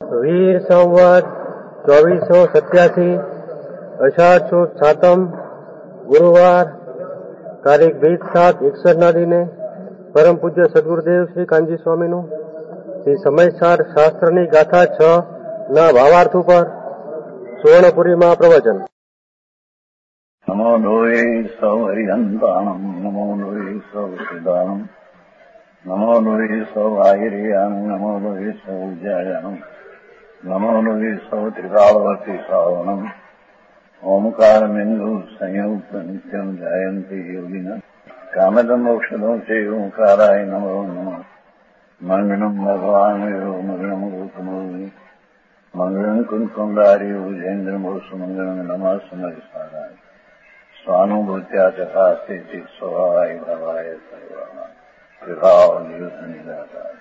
વીર સંવત 2487 અષાઢ સુદ સાતમ ગુરુવાર તારીખ 20/7/61 દિને પરમ પૂજ્ય સદગુરુદેવ શ્રી કાનજી સ્વામીનું શ્રી સમયસાર શાસ્ત્રની ગાથા 6 ના ભાવાર્થ ઉપર સુવર્ણપુરીમાં પ્રવચન. નમો લોહે સૌ હરિહંતાણમ નમો લોહે સૌ સિદ્ધાણમ નમો લોહે સૌ આહિર્યાણમ નમો લોહે સૌ ઉજ્જાયાણમ નમો લોહે સૌ ત્રિકાળવર્તી શ્રાવણમ ઓમકારમેન્દુ સંયુક્ત નિત્યમ જાયંતી યોગિના કામદમ મોક્ષદો છે ઓંકારાય નમો નમઃ મંગળમ ભગવાન મંગળમ ગોતમોહિ મંગળમ કુંકુંડારી ઉજેન્દ્રમો સુમંગળમ નમઃ સમયસારાય સ્વાનુભૂત્યા ચકાસ્તે ચિત સ્વભાવાય ભવાય સર્વમાં વિભાવ નિદાતા.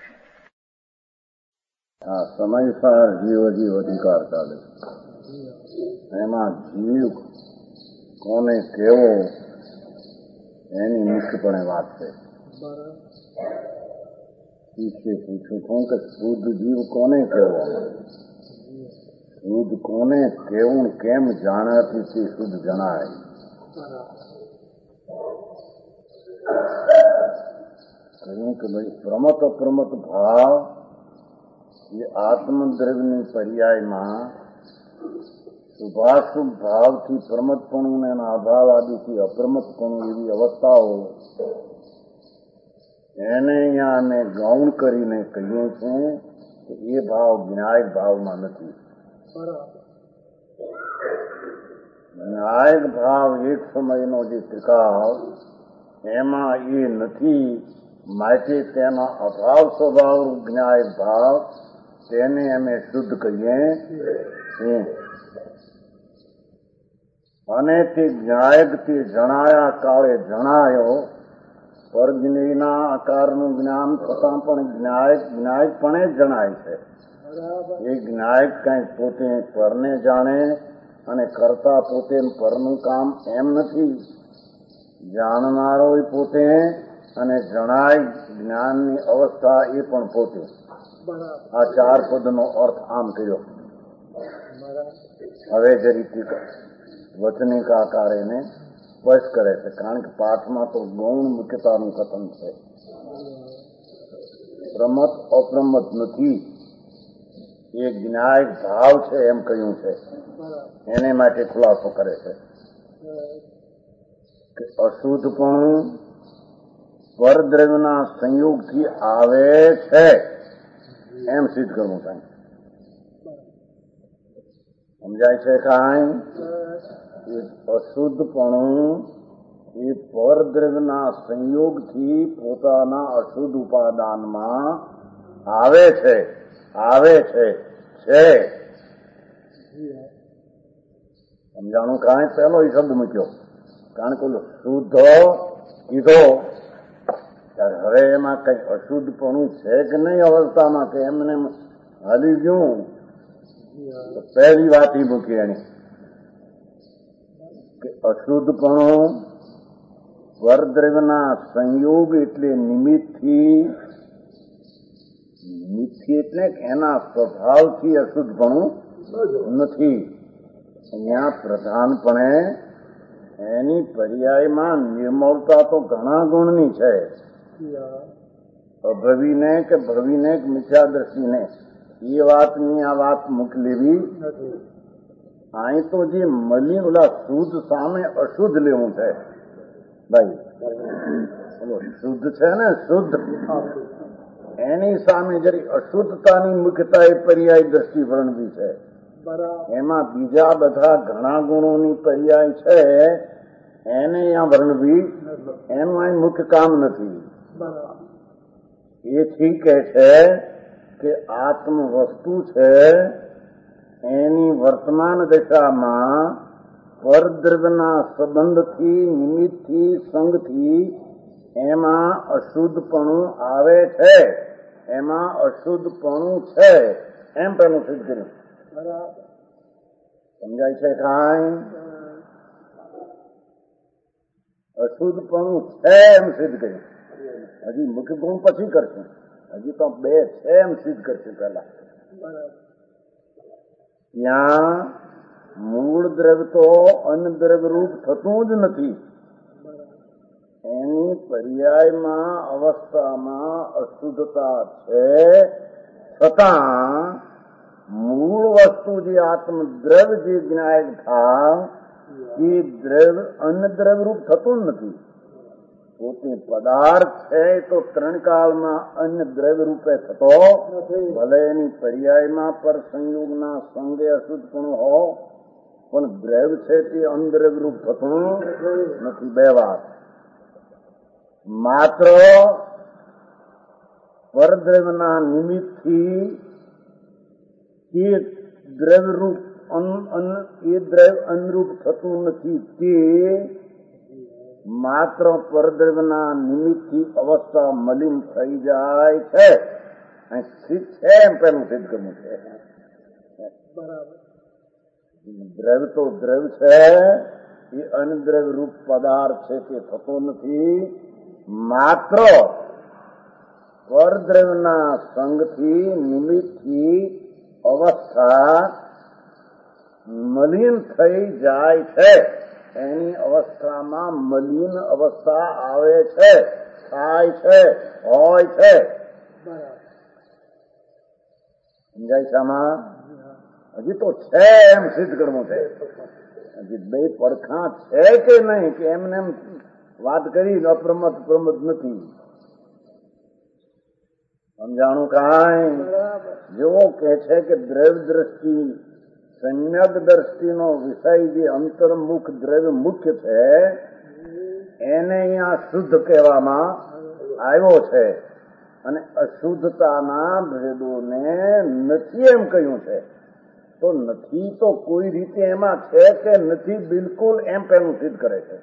આ સમયસાર જીવ અધિકાર ચાલે એમાં જીવ કોને કેવો એની મુખ્યપણે વાત છે. શિષ્ય પૂછું છું કે શુદ્ધ જીવ કોને કેવો, શુદ્ધ કોને કેવું કેમ જાણવાથી તે શુદ્ધ જણાય. કહ્યું કે ભાઈ પ્રમત અપ્રમત ભાવ એ આત્મદ્રવ્યની પર્યાયમાં શુભાશુભ ભાવથી પ્રમતપણું એના અભાવ આદિથી અપ્રમતપણું એવી અવસ્થાઓ એને અહીંયા અમે ગૌણ કરીને કહીએ છીએ કે એ ભાવ જ્ઞાયક ભાવમાં નથી. જ્ઞાયક ભાવ એક સમયનો જે ત્રિકાળ એમાં એ નથી, માટે તેના અભાવ સ્વભાવ જ્ઞાયક ભાવ તેને અમે શુદ્ધ કહીએ છીએ. અને તે જ્ઞાયક તે જણાયા કાળે જણાયો પરજ્ઞેયના આકારનું જ્ઞાન થતાં પણ જ્ઞાયકપણે જ જણાય છે. એ જ્ઞાયક કંઈક પોતે પરને જાણે અને કરતા પોતે પરનું કામ એમ નથી, જાણનારો પોતે અને જણાય જ્ઞાનની અવસ્થા એ પણ પોતે. આ 4 પદનો અર્થ આમ કર્યો. હવે જરી વચનિક આકાર એને સ્પષ્ટ કરે છે, કારણ કે પાઠમાં તો ગૌણ મુખ્યતાનું કથન છે. પ્રમત અપ્રમત નથી, એ જ્ઞાયક ભાવ છે એમ કહ્યું છે. એને માટે ખુલાસો કરે છે કે અશુદ્ધપણું પરદ્રવ્યના સંયોગથી આવે છે એમ સિદ્ધ કરવું થાય. સમજાય છે કાંઈ? અશુદ્ધપણું એ પરદ્રવ્યના સંયોગથી પોતાના અશુદ્ધ ઉપાદાનમાં આવે છે સમજાણું કાંઈ? પહેલો એ શબ્દ મૂક્યો, કારણ કે શુદ્ધ કીધો ત્યારે હવે એમાં કઈ અશુદ્ધપણું છે કે નહીં અવસ્થામાં, કે એમને હાલી ગયું. પહેલી વાત એ મૂકી એની કે અશુદ્ધપણું પરદ્રવ્યના સંયોગ એટલે નિમિત્તથી એટલે એના સ્વભાવથી અશુદ્ધપણું નથી. અહીંયા પ્રધાનપણે એની પર્યાયમાં નિર્મળતા તો ઘણા ગુણની છે. અભવીને કે ભવીને કે મિથ્યા દ્રષ્ટિને એ વાતની આ વાત મૂકી લેવી. અહીં તો જે મલિન ઓલા શુદ્ધ સામે અશુદ્ધ લેવું છે ભાઈ. શુદ્ધ છે ને, શુદ્ધ એની સામે જરી અશુદ્ધતાની મુખ્યતા એ પર્યાય દ્રષ્ટિ વર્ણવી છે. એમાં બીજા બધા ઘણા ગુણોની પર્યાય છે એને અહીંયા વર્ણવી, એનું અહીં મુખ્ય કામ નથી. એથી કહે છે કે આત્મ વસ્તુ છે એની વર્તમાન દશામાં પરદ્રવ્યના સંબંધથી નિમિત્તથી સંગથી એમાં અશુદ્ધપણું આવે છે, એમાં અશુદ્ધપણું છે એમ પેલું સિદ્ધ કર્યું. સમજાય છે કાંઈ? અશુદ્ધપણું છે એમ સિદ્ધ કર્યું. હજી મુખ્ય ગુણ પછી કરશું, હજી તો 2 છે એમ સિદ્ધ કરશું પહેલા. ત્યાં મૂળ દ્રવ્ય તો અન્ન દ્રવ્ય રૂપ થતું જ નથી. એની પર્યાયમાં અવસ્થામાં અશુદ્ધતા છે, છતાં મૂળ વસ્તુ જે આત્મદ્રવ્ય જે જ્ઞાયક ભાવ એ દ્રવ્ય અન્ન દ્રવ્ય રૂપ થતું જ નથી. પોતે પદાર્થ છે તો ત્રણ કાળમાં અન્ય દ્રવ્ય રૂપે થતો ભલે એની પર્યાયમાં પર સંયોગના સંગે અશુદ્ધપણું હો, પણ દ્રવ્ય છે તે અનદ્રવ્ય રૂપ થતું નથી. બે વાત. માત્ર પરદ્રવ્યના નિમિત્તથી એ દ્રવ્ય રૂપ એ દ્રવ્ય અનુરૂપ થતું નથી. તે માત્ર પરદ્રવ્યના નિમિત્તથી અવસ્થા મલિન થઈ જાય છે. સિદ્ધ છે એમ પેલું સિદ્ધ કરવું છે. દ્રવ્ય તો દ્રવ્ય છે, એ અનદ્રવ્ય રૂપ પદાર્થ છે તે થતો નથી. માત્ર પરદ્રવ્યના સંગથી નિમિત્તથી અવસ્થા મલિન થઈ જાય છે. એની અવસ્થામાં મલિન અવસ્થા આવે છે, થાય છે, હોય છે. સમજાય શામાં? હજી તો છે એમ સિદ્ધ કરવું છે. હજી બે પડખા છે કે નહીં કે એમને એમ વાત કરી અપ્રમત પ્રમત નથી. સમજાણું કાંઈ? જેવો કે છે કે દ્રવ્ય દ્રષ્ટિ સમ્યક દ્રષ્ટિનો વિષય જે અંતર્મુખ દ્રવ્ય મુખ્ય છે એને અહીંયા શુદ્ધ કહેવામાં આવ્યો છે, અને અશુદ્ધતાના ભેદોને નથી એમ કહ્યું છે. તો નથી તો કોઈ રીતે એમાં છે કે નથી બિલકુલ એમ પેલું સિદ્ધ કરે છે.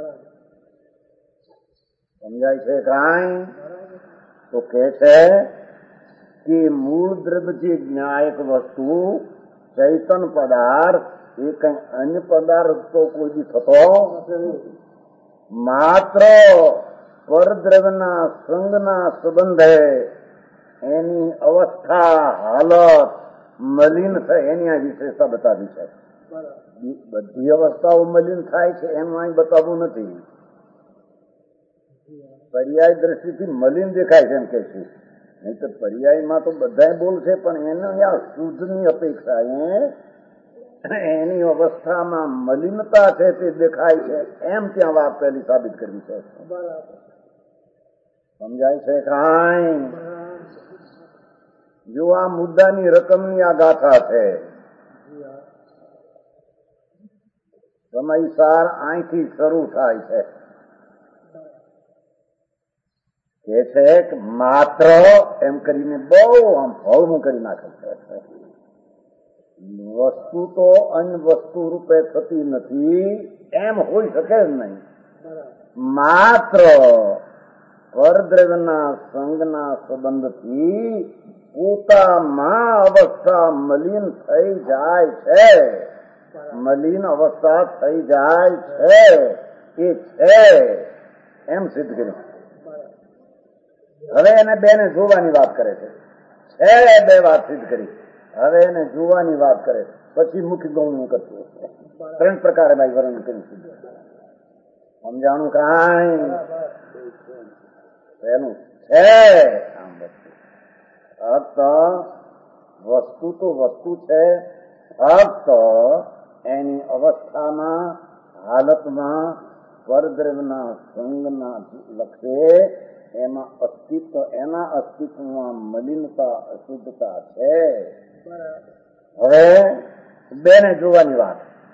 સમજાય છે કાંઈ? તો કે છે કે મૂળ દ્રવ્ય જે જ્ઞાયક વસ્તુ ચૈતન પદાર્થ એ કઈ અન્ય પદાર્થ તો કોઈ દી થતો માત્ર પરદ્રવ્યના સંગના સંબંધે એની અવસ્થા હાલત મલિન થાય એની આ વિશેષતા બતાવી છે. બધી અવસ્થાઓ મલિન થાય છે એમ અહીં બતાવવું નથી. પર્યાય દ્રષ્ટિથી મલિન દેખાય છે એમ કે છે, નહીં તો પર્યાયમાં તો બધા બોલશે, પણ એને શુદ્ધની અપેક્ષા એની અવસ્થામાં મલિનતા છે તે દેખાય છે એમ ત્યાં વાત પહેલી સાબિત કરવી છે. સમજાય છે કાંઈ? જો આ મુદ્દાની રકમની આ ગાથા છે. સમયસાર અહીંથી શરૂ થાય છે. કે છે કે માત્ર એમ કરીને બહુ આમ હળવું કરી નાખે છે. વસ્તુ તો અન્ય વસ્તુ રૂપે થતી નથી એમ હોઈ શકે જ નહીં. માત્ર પરદ્રવ્યના સંગના સંબંધથી પોતામાં અવસ્થા મલિન થઈ જાય છે. મલિન અવસ્થા થઈ જાય છે એ છે એમ સિદ્ધ કર્યું. હવે એને બેને જોવાની વાત કરે છે. બે વાત સિદ્ધ કરી. હવે એને જોવાની વાત કરે, પછી મુખ્ય ગૌણ કરતું. ત્રણ પ્રકારે ભાઈ વર્ણન કરી સિદ્ધ. સમજાણું કાંઈ? એનું છે આમ ફક્ત વસ્તુ તો વસ્તુ છે, ફક્ત એની અવસ્થામાં હાલતમાં પરદ્રવ્યના સંગના લક્ષે એમાં અસ્તિત્વ, એના અસ્તિત્વમાં મલિનતા અશુદ્ધતા છે. હવે બેને જોવાની વાત.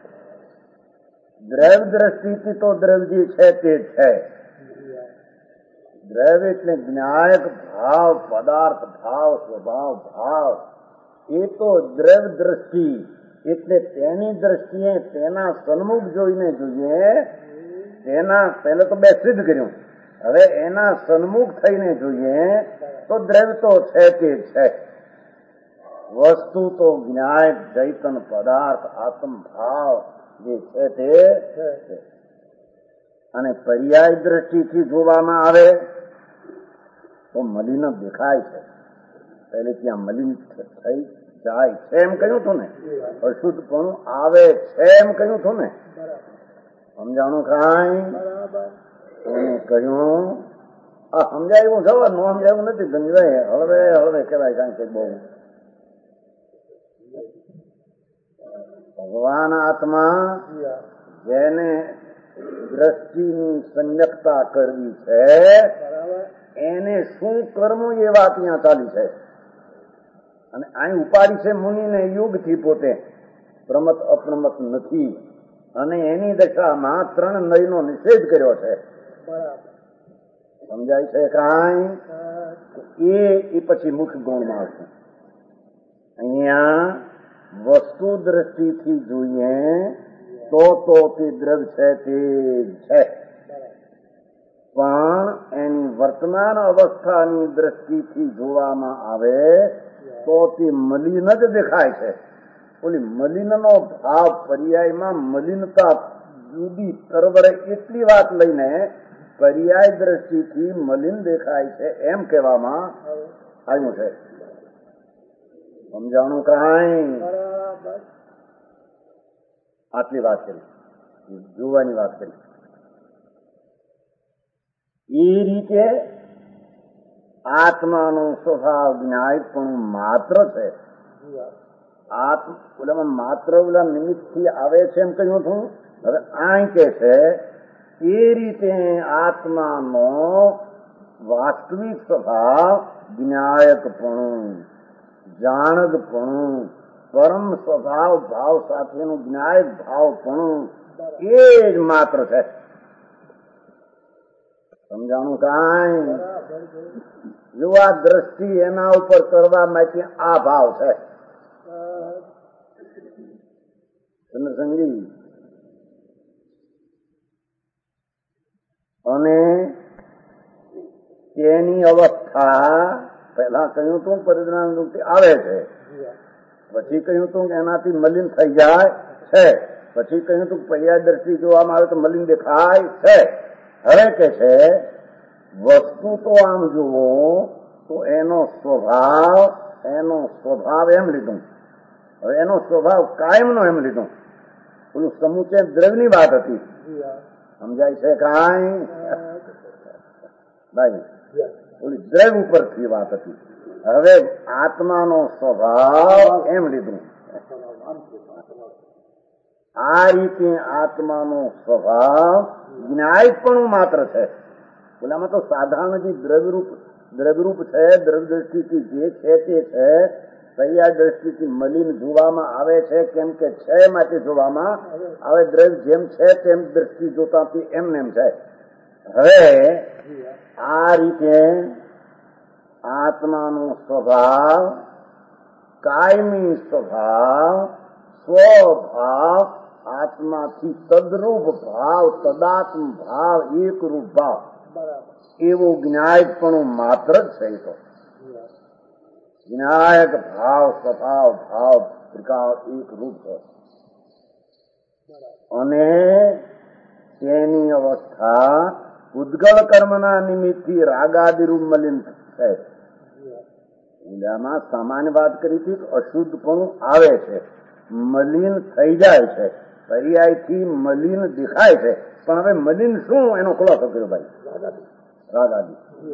દ્રવ્ય દ્રષ્ટિથી તો દ્રવ્ય જે છે તે છે. દ્રવ્ય એટલે જ્ઞાયક ભાવ, પદાર્થ ભાવ, સ્વભાવ ભાવ. એ તો દ્રવ્ય દ્રષ્ટિ એટલે તેની દ્રષ્ટિએ તેના સન્મુખ જોઈને જોઈએ. તેના પહેલા તો બે સિદ્ધ કર્યું. હવે એના સન્મુખ થઈને જોઈએ તો દ્રવ્ય તો છે તે છે. વસ્તુ તો જ્ઞાયક ચૈતન પદાર્થ આત્મ ભાવ જે છે તે છે. અને પર્યાય દ્રષ્ટિથી જોવામાં આવે તો મલિન દેખાય છે. પહેલે ત્યાં મલિન થઈ જાય છે એમ કહ્યું હતું ને, અશુદ્ધપણું આવે છે એમ કહ્યું હતું ને. સમજાણું કાંઈ? એને કહ્યું આ સમજાયું જવા ન સમજાયું નથી. ગંજાય હળવે હળવે કહેવાય. કારણ કે બહુ ભગવાન આત્મા જેને દ્રષ્ટિની સંયકતા કરવી છે એને શું કરવું એ વાત ત્યાં ચાલી છે. અને અહીં ઉપાડી છે મુનિને યુગથી પોતે પ્રમત અપ્રમત નથી. અને એની દશામાં 3 નયનો નિષેધ કર્યો છે. સમજાય છે કાંઈ? એ પછી મુખ્ય ગુણમાં આવશે. અહીંયા વસ્તુ દ્રષ્ટિથી જોઈએ તો તે દ્રવ્ય છે તે છે, પણ એની વર્તમાન અવસ્થાની દ્રષ્ટિથી જોવામાં આવે તો તે મલિન જ દેખાય છે. ઓલી મલિનનો ભાવ પર્યાયમાં મલિનતા જુદી તરવરે એટલી વાત લઈને પર્યાય દ્રષ્ટિથી મલિન દેખાય છે એમ કહેવામાં આવ્યું છે. સમજાણું કાંઈ? આટલી વાત કરી, જોવાની વાત કરી. એ રીતે આત્માનો સ્વભાવ જ્ઞાયપણું માત્ર છે. ઓલામાં માત્ર ઓલા નિમિત્તથી આવે છે એમ કહ્યું હતું. હવે આ કે છે એ રીતે આત્માનો વાસ્તવિક સ્વભાવ જ્ઞાયકપણું, જાણકપણું, પરમ સ્વભાવ ભાવ સાથેનું જ્ઞાયક ભાવપણું એ જ માત્ર છે. સમજાણું કાંઈ? જો આ દ્રષ્ટિ એના ઉપર કરવા માટે આ ભાવ છે. ચંદ્રસંગી અને તેની અવસ્થા પહેલા કહ્યું તું પરિણામ આવે છે, પછી કહ્યું તું કે એનાથી મલિન થઈ જાય છે, પછી કહ્યું તું પર્યાય દ્રષ્ટિ જોવામાં આવે તો મલિન દેખાય છે. હવે કે છે વસ્તુ તો આમ જુઓ તો એનો સ્વભાવ એમ લીધું. હવે એનો સ્વભાવ કાયમનો એમ લીધું. પેલું સમુચય દ્રવ્યની વાત હતી. સમજાય છે કાંઈ? ભાઈ ઓલી દ્રવ્ય ઉપરથી વાત હતી. હવે આત્માનો સ્વભાવ એમ લીધું. આ રીતે આત્માનો સ્વભાવ જ્ઞાયકપણું માત્ર છે. ઓલામાં તો સાધારણ જે દ્રવ્યરૂપ છે, દ્રવ્ય દ્રષ્ટિથી જે છે તે છે. પર્યાય દ્રષ્ટિથી મલિન જોવામાં આવે છે કેમ કે છે માટે જોવામાં આવે. દ્રવ્ય જેમ છે તેમ દ્રષ્ટિ જોતાથી એમને એમ છે. હવે આ રીતે આત્માનો સ્વભાવ કાયમી સ્વભાવ આત્માથી તદરૂપ ભાવ, તદાત્મ ભાવ, એકરૂપ ભાવ એવું જ્ઞાયકપણું માત્ર જ છે. તો જ્ઞાયક ભાવ સ્વભાવ ત્રિકાળ એક રૂપ છે અને તેની અવસ્થા ઉદ્ગલ કર્મના નિમિત્તથી રાગાદિરૂપ મલિન છે. ઉદામાં સામાન્ય વાત કરી હતી કે અશુદ્ધપણું આવે છે, મલિન થઈ જાય છે, પર્યાયથી મલિન દેખાય છે. પણ હવે મલિન શું એનો ખુલાસો કર્યો ભાઈ? રાગાદિ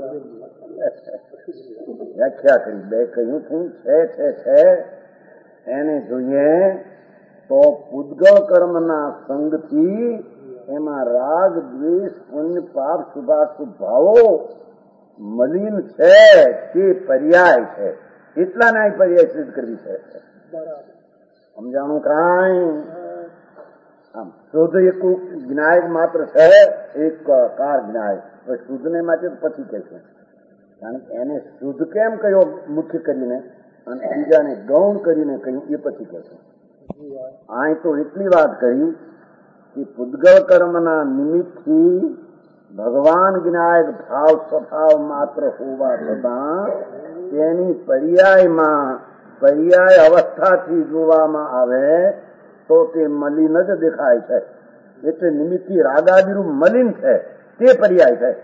વ્યાખ્યા કરી. બે કહ્યું છું છે એને જોઈએ તો પૂદગલ કર્મના સંગથી એમાં રાગ, દ્વેષ, પુણ્ય, પાપ, શુભાશુભ ભાવો મલિન છે તે પર્યાય છે. એટલાને આ પર્યાય સિદ્ધ કરવી છે. સમજાણું કાંઈ? આમ શુદ્ધ એક જ્ઞાયક માત્ર છે, એક કાર જ્ઞાયક. શુદ્ધને માટે પછી કે છે, કારણ કે એને શુદ્ધ કેમ કયો મુખ્ય કરીને અને બીજાને ગૌણ કરીને કહ્યું એ પછી કે છે. અહીં તો એટલી વાત કહી કે પૂદગલ કર્મના નિમિત્તથી ભગવાન જ્ઞાયક ભાવ સ્વભાવ માત્ર હોવા છતાં તેની પર્યાય અવસ્થાથી જોવામાં આવે તો તે મલિન જ દેખાય છે. એટલે નિમિત્તથી રાગાદિરૂપ મલિન છે તે પર્યાય છે.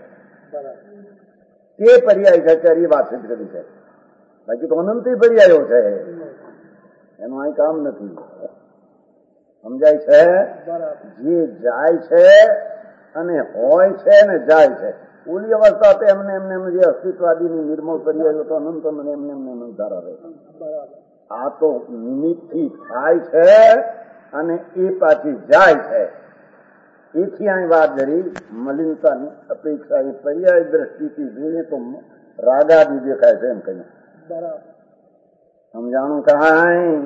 તે પર્યાય છે ત્યારે એ વાત સિદ્ધ કરી છે. બાકી તો અનંતી પર્યાયો છે. એનું અહીં કામ નથી. સમજાય છે? જે જાય છે અને હોય છે ને જાય છે, ઓલી અવસ્થા તો એમને એમને જે અસ્તિત્વાદીની નિર્મળ કરી આવ્યો તો અનંત મને એમને એમને ધારા રહે. આ તો નિમિત્તથી થાય છે અને એ પાછી જાય છે. એથી અહીં વાત કરી મલિનતાની અપેક્ષા એ પર્યાય દ્રષ્ટિથી જોઈએ તો રાગાદી દેખાય છે એમ કહીએ. સમજાણું કાંઈ?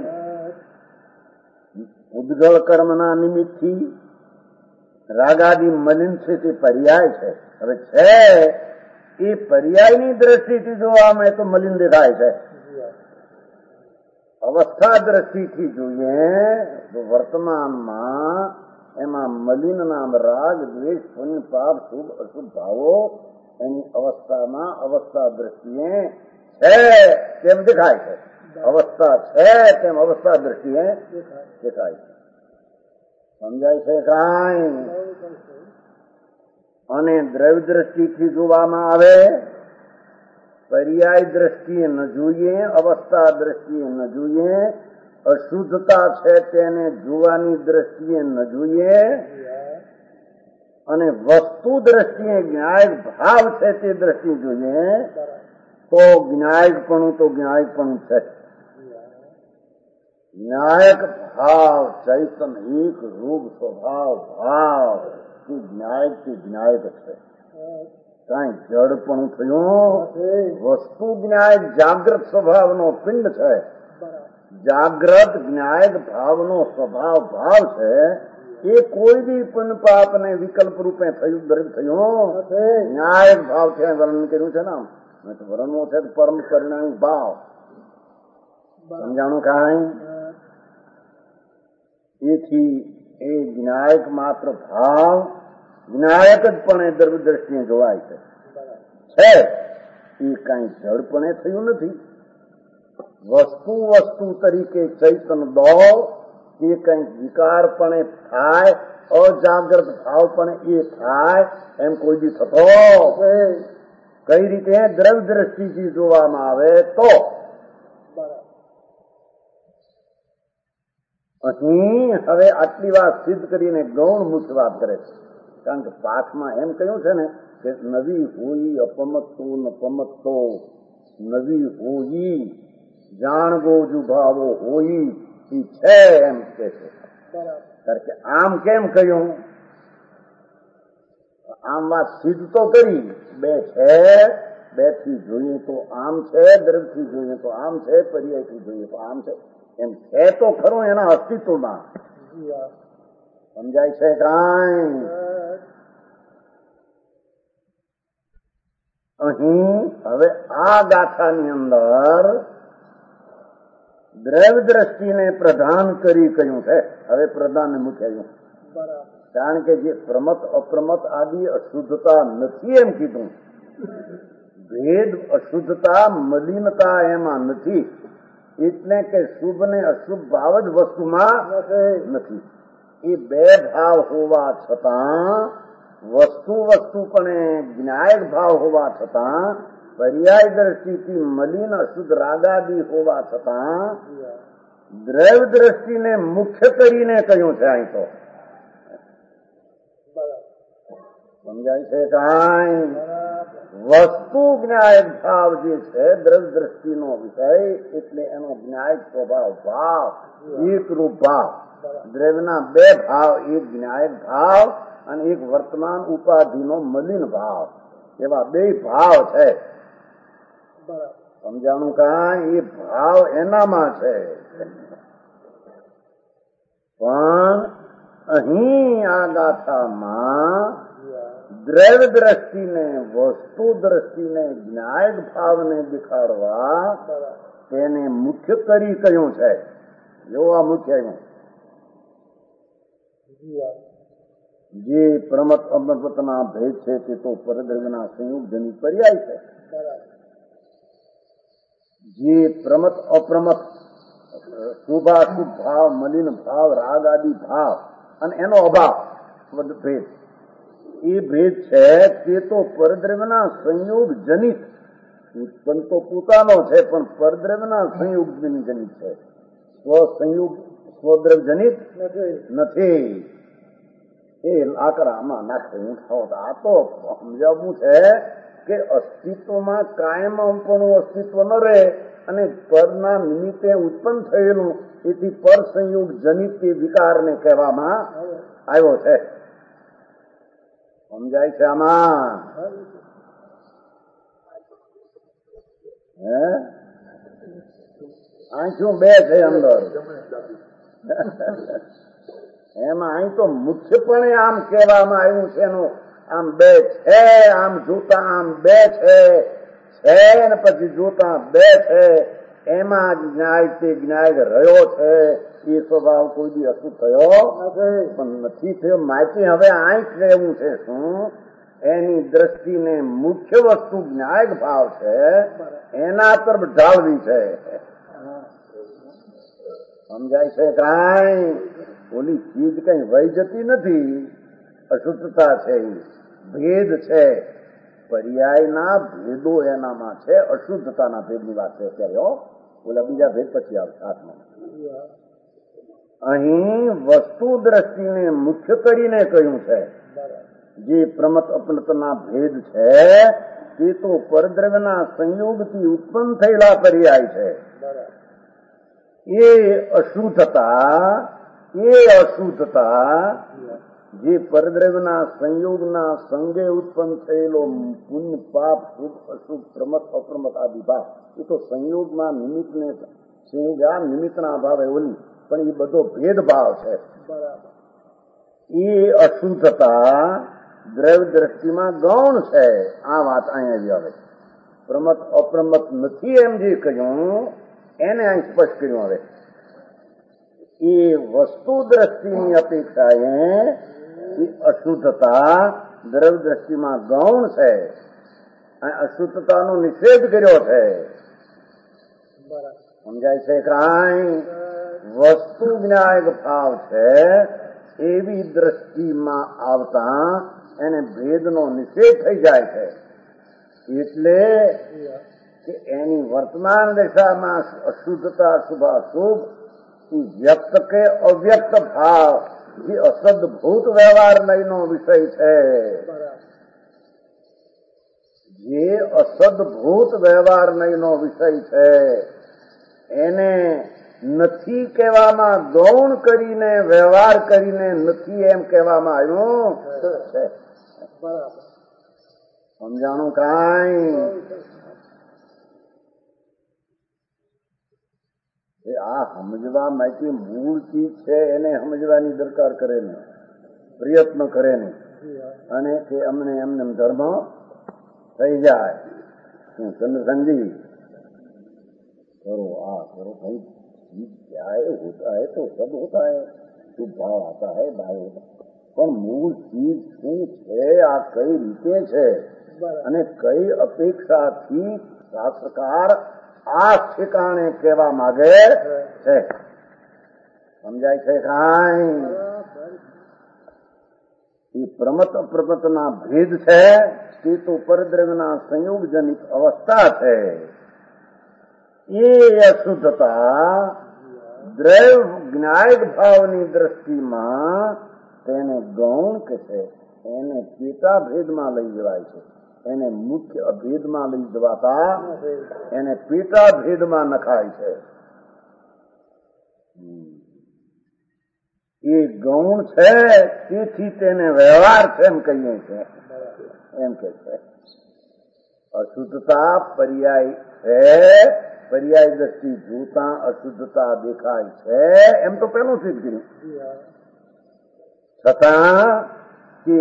ઉદ્ગલ કર્મના નિમિત્તથી રાગાદી મલિન છે તે પર્યાય છે. હવે છે એ પર્યાયની દ્રષ્ટિથી જોવામાં તો મલિન દેખાય છે. અવસ્થા દ્રષ્ટિથી જોઈએ તો વર્તમાનમાં એમાં મલિન નામ રાગ, દ્વેષ, પુણ્ય, પાપ, શુભ અશુભ ભાવો એની અવસ્થામાં અવસ્થા દ્રષ્ટિએ છે તેમ દેખાય છે. અવસ્થા છે તેમ અવસ્થા દ્રષ્ટિએ દેખાય છે. સમજાય છે કાંઈ? અને દ્રવ્ય દ્રષ્ટિથી જોવામાં આવે, પર્યાય દ્રષ્ટિએ ન જોઈએ, અવસ્થા દ્રષ્ટિએ ન જોઈએ, અશુદ્ધતા છે તેને જોવાની દ્રષ્ટિએ ન જોઈએ, અને વસ્તુ દ્રષ્ટિએ જ્ઞાયક ભાવ છે તે દ્રષ્ટિએ જોઈએ તો જ્ઞાયકપણું તો જ્ઞાયકપણું છે. જ્ઞાયક ભાવ ચૈતન એક રૂપ સ્વભાવ ભાવ એ જ્ઞાયક થી જ્ઞાયક છે. કઈ જડપણું થયું? વસ્તુ જ્ઞાયક જાગ્રત સ્વભાવનો પિંડ છે. જાગ્રત જ્ઞાયક ભાવનો સ્વભાવ ભાવ છે. એ કોઈ બી પુણ્ય પાપ ને વિકલ્પ રૂપે થયું દરેક થયું ન્યાયક ભાવ છે. વર્ણન કર્યું છે ને વર્ણવો છે પરમ પરિણામી ભાવ. સમજાણું કાંઈ? એથી એ જ્ઞાયક માત્ર ભાવ જ્ઞાયક જ પણ એ દ્રવ્ય દ્રષ્ટિએ જોવાય છે. એ કઈ જડપણે થયું નથી. વસ્તુ વસ્તુ તરીકે ચૈતન દો એ કઈ વિકારપણે થાય, અજાગ્રત ભાવપણે એ થાય એમ કોઈ દી થતો કઈ રીતે? દ્રવ્ય દ્રષ્ટિથી જોવામાં આવે તો. અહીં હવે આટલી વાત સિદ્ધ કરીને ગૌણ મુખ્ય વાત કરે છે. કારણ કે પાઠમાં એમ કહ્યું છે ને કે નવી હોઈ અપમત્તો નપમત્તો, નવી હોઈ જાણગો જુભાવો હોઈ છે એમ કે છે. કારણ કે આમ કેમ કહ્યું? આમ વાત સિદ્ધ તો કરી, બે છે, બે થી જોઈએ તો આમ છે, દ્રવ્ય થી જોઈએ તો આમ છે, પર્યાય થી જોઈએ તો આમ છે. એમ છે તો ખરું એના અસ્તિત્વમાં. સમજાય છે કાંઈ? અહીં હવે આ ગાથાની અંદર દ્રવ્ય દ્રષ્ટિને પ્રધાન કરી કહ્યું છે. હવે પ્રધાન મૂક્યું. કારણ કે જે પ્રમત અપ્રમત આદિ અશુદ્ધતા નથી એમ કીધું. ભેદ અશુદ્ધતા મલિનતા એમાં નથી. એટલે કે શુભ ને અશુભ ભાવ જ વસ્તુમાં નથી. એ બે ભાવ હોવા છતાં વસ્તુ પણ જ્ઞાયક ભાવ હોવા છતાં પર્યાય દ્રષ્ટિથી મલિન અશુદ્ધ રાગાદી હોવા છતાં દ્રવ્ય દ્રષ્ટિને મુખ્ય કરીને કહ્યું છે. અહીં તો સમજાય છે કાંઈ? વસ્તુ જ્ઞાયક ભાવ જે છે દ્રવ્ય દ્રષ્ટિનો વિષય એટલે એનો જ્ઞાયક સ્વભાવ ભાવ એકરૂપ ભાવ. દ્રવ્યના બે ભાવ, એક જ્ઞાયક ભાવ અને એક વર્તમાન ઉપાધિનો મલિન ભાવ, એવા બે ભાવ છે. સમજાણું કાંઈ? એ ભાવ એનામાં છે. પણ અહીં આ ગાથામાં દ્રવ્ય દ્રષ્ટિને વસ્તુ દ્રષ્ટિને જ્ઞાયક ભાવને દેખાડવા તેને મુખ્ય કરી કહ્યું છે. જોવા મુખ્ય જે પ્રમત અમૃતના ભેદ છે તે તો પરદ્રવ્યના સંયોગજની પર્યાય છે. જે પ્રમત અપ્રમત શુભાશુભ ભાવ, મલિન ભાવ, રાગ આદિ ભાવ અને એનો અભાવ ભેદ, એ ભેદ છે તે તો પરદ્રવ્યના સંયોગ જનિત. ઉત્પન્ન તો પોતાનો છે પણ પરદ્રવ્યના સંયોગ જનિત છે. સ્વસંયુગ સ્વદ્રવજનિત નથી. એ લાકડામાં નાખે ઉઠાવો. આ તો સમજાવવું છે કે અસ્તિત્વમાં કાયમપણું અસ્તિત્વ ન રહે અને પરના નિમિત્તે ઉત્પન્ન થયેલું એથી પર સંયોગ જનિત વિકારને કહેવામાં આવ્યો છે. સમજાય છે આમાં? હે આંખું બે છે અંદર એમાં અહીં તો મુખ્યપણે આમ કહેવામાં આવ્યું છે એનું આમ બે છે, આમ જોતા આમ બે છે ને પછી જોતા બે છે, એમાં જ્ઞાય તે જ્ઞાય રહ્યો છે. એ સ્વભાવ કોઈ દી અશુદ્ધ થયો પણ નથી થયો. માહિતી હવે આંખ કહેવું છે શું? એની દ્રષ્ટિને મુખ્ય વસ્તુ જ્ઞાયક ભાવ છે એના તરફ ઢાળવી છે. સમજાય છે? કાંઈ ઓલી ચીજ કઈ વહી જતી નથી. અશુદ્ધતા છે, ભેદ છે, પર્યાયના ભેદો એનામાં છે. અશુદ્ધતાના ભેદની વાત છે અત્યારે. ઓલા બીજા ભેદ પછી આવશે હાથમાં. અહીં વસ્તુ દ્રષ્ટિને મુખ્ય કરીને કહ્યું છે. જે પ્રમત અપ્રમતના ભેદ છે તે તો પરદ્રવ્યના સંયોગથી ઉત્પન્ન થયેલા પર્યાય છે. એ અશુદ્ધતા જે પરદ્રવ્યના સંયોગના સંગે ઉત્પન્ન થયેલો પુણ્ય પાપ શુભ અશુભ પ્રમત અપ્રમત આ વિભાગ એ તો સંયોગના નિમિત્તને સંયોગ આ નિમિત્તના અભાવે ઓલી પણ એ બધો ભેદભાવ છે. એ અશુદ્ધતા દ્રવ્ય દ્રષ્ટિમાં ગૌણ છે. આ વાત અહીંયા આવે. પ્રમત અપ્રમત નથી એમ જે કહ્યું એને અહીં સ્પષ્ટ કર્યું. હવે એ વસ્તુ દ્રષ્ટિની અપેક્ષાએ એ અશુદ્ધતા દ્રવ્ય દ્રષ્ટિમાં ગૌણ છે. અશુદ્ધતાનો નિષેધ કર્યો છે. સમજાય છે? કાંઈ વસ્તુ જ્ઞાયક ભાવ છે એવી દ્રષ્ટિમાં આવતા એને ભેદનો નિષેધ થઈ જાય છે. એટલે કે એની વર્તમાન દશામાં અશુદ્ધતા શુભ અશુભ એ વ્યક્ત કે અવ્યક્ત ભાવ જે અસદભૂત વ્યવહાર નયનો વિષય છે, જે અસદભૂત વ્યવહાર નયનો વિષય છે એને નથી કહેવામાં ગૌણ કરીને વ્યવહાર કરીને નથી એમ કહેવામાં આવ્યું છે. સમજાણું? કાંઈ આ સમજવા માટે મૂળ ચીજ છે એને સમજવાની દરકાર કરે ને, પ્રયત્ન કરે ને, અને કે અમને એમને ધર્મ થઈ જાય. સમજી करो करो भाई, क्या है होता है तो सब होता है, शुभ भाव आता है भाव होता, પણ મૂળ ચીજ શું છે, આ કઈ રીતે છે અને કઈ અપેક્ષાથી શાસ્ત્રકાર આ ઠેકાણે કહેવા માંગે છે. સમજાય છે? કાંઈ એ પ્રમત અપ્રમતના ભેદ છે તે તો પરદ્રવ્યના સંયોગજનિત અવસ્થા છે. એ અશુદ્ધતા દ્રવ્ય જ્ઞાયક ભાવની દ્રષ્ટિમાં તેને ગૌણ કે છે, એને પેટા ભેદમાં લઈ જવાય છે, એને મુખ્ય અભેદમાં લઈ જવાતા એને પેટા ભેદમાં નખાય છે. એ ગૌણ છે તેથી તેને વ્યવહાર છે એમ કહીએ છીએ, એમ કે છે. અશુદ્ધતા પર્યાય છે, પર્યાય દ્રષ્ટિ જોતા અશુદ્ધતા દેખાય છે એમ તો પેલું સિદ્ધ કર્યું. છતાં કે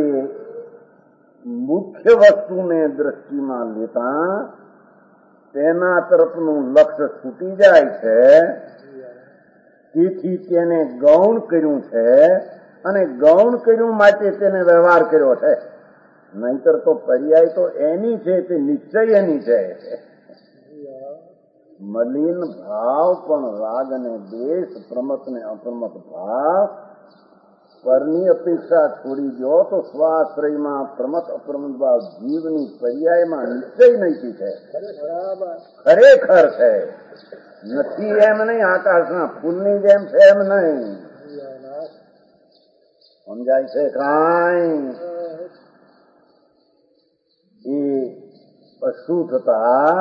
મુખ્ય વસ્તુને દ્રષ્ટિમાં લેતા તેના તરફનું લક્ષ્ય છૂટી જાય છે, તેથી તેને ગૌણ કર્યું છે અને ગૌણ કર્યું માટે તેને વ્યવહાર કર્યો છે. નહીતર તો પર્યાય તો એની છે, તે નિશ્ચય એની છે. મલિન ભાવ પણ રાગ અને દ્વેષ, પ્રમત ને અપ્રમત ભાવ પરની અપેક્ષા છોડી દો તો સ્વાશ્રયમાં પ્રમત અપ્રમત ભાવ જીવની પર્યાયમાં નિશ્ચય નૈકી છે, ખરેખર છે. નથી એમ નહીં, આકાશના ફૂલની જેમ છે એમ નહીં. સમજાય છે કાંઈ? એ અશુદ્ધતા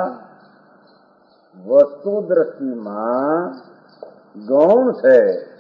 વસ્તુ દ્રષ્ટિમાં ગૌણ છે,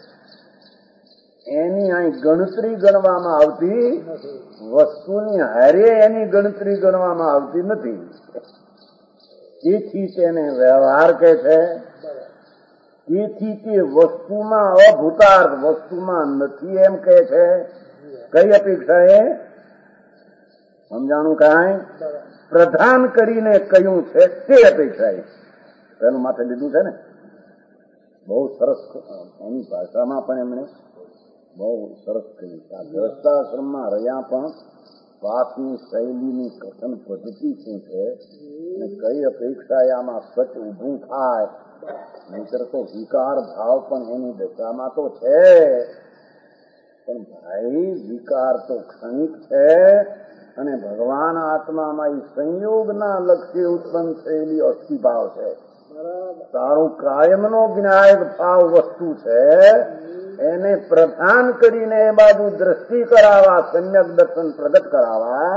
એની અહીં ગણતરી ગણવામાં આવતી, વસ્તુની હારે એની ગણતરી ગણવામાં આવતી નથી. તેથી તેને વ્યવહાર કહે છે. તેથી તે વસ્તુમાં અભૂતાર્થ, વસ્તુમાં નથી એમ કહે છે. કઈ અપેક્ષા એ સમજાણું? કાંઈ પ્રધાન કરીને કહ્યું છે તે અપેક્ષા એ પેલું માથે લીધું છે ને. બહુ સરસ એની ભાષામાં પણ એમણે બહુ સરસ કહ્યું. આ ગૃહસ્થાશ્રમમાં રહ્યા પણ વાતની શૈલીની કથન પદ્ધતિ શું છે અને કઈ અપેક્ષા આમાં સચ ઊભું થાય. નહીતર તો વિકાર ભાવ પણ એની દશામાં તો છે. પણ ભાઈ વિકાર તો ક્ષણિક છે અને ભગવાન આત્મામાં એ સંયોગના લક્ષ્ય ઉત્પન્ન થયેલી અસ્થિભાવ છે. તારું કાયમનો જ્ઞાયક ભાવ વસ્તુ છે, એને પ્રધાન કરીને એ બાજુ દ્રષ્ટિ કરાવવા, સમ્યક દર્શન પ્રગટ કરાવવા,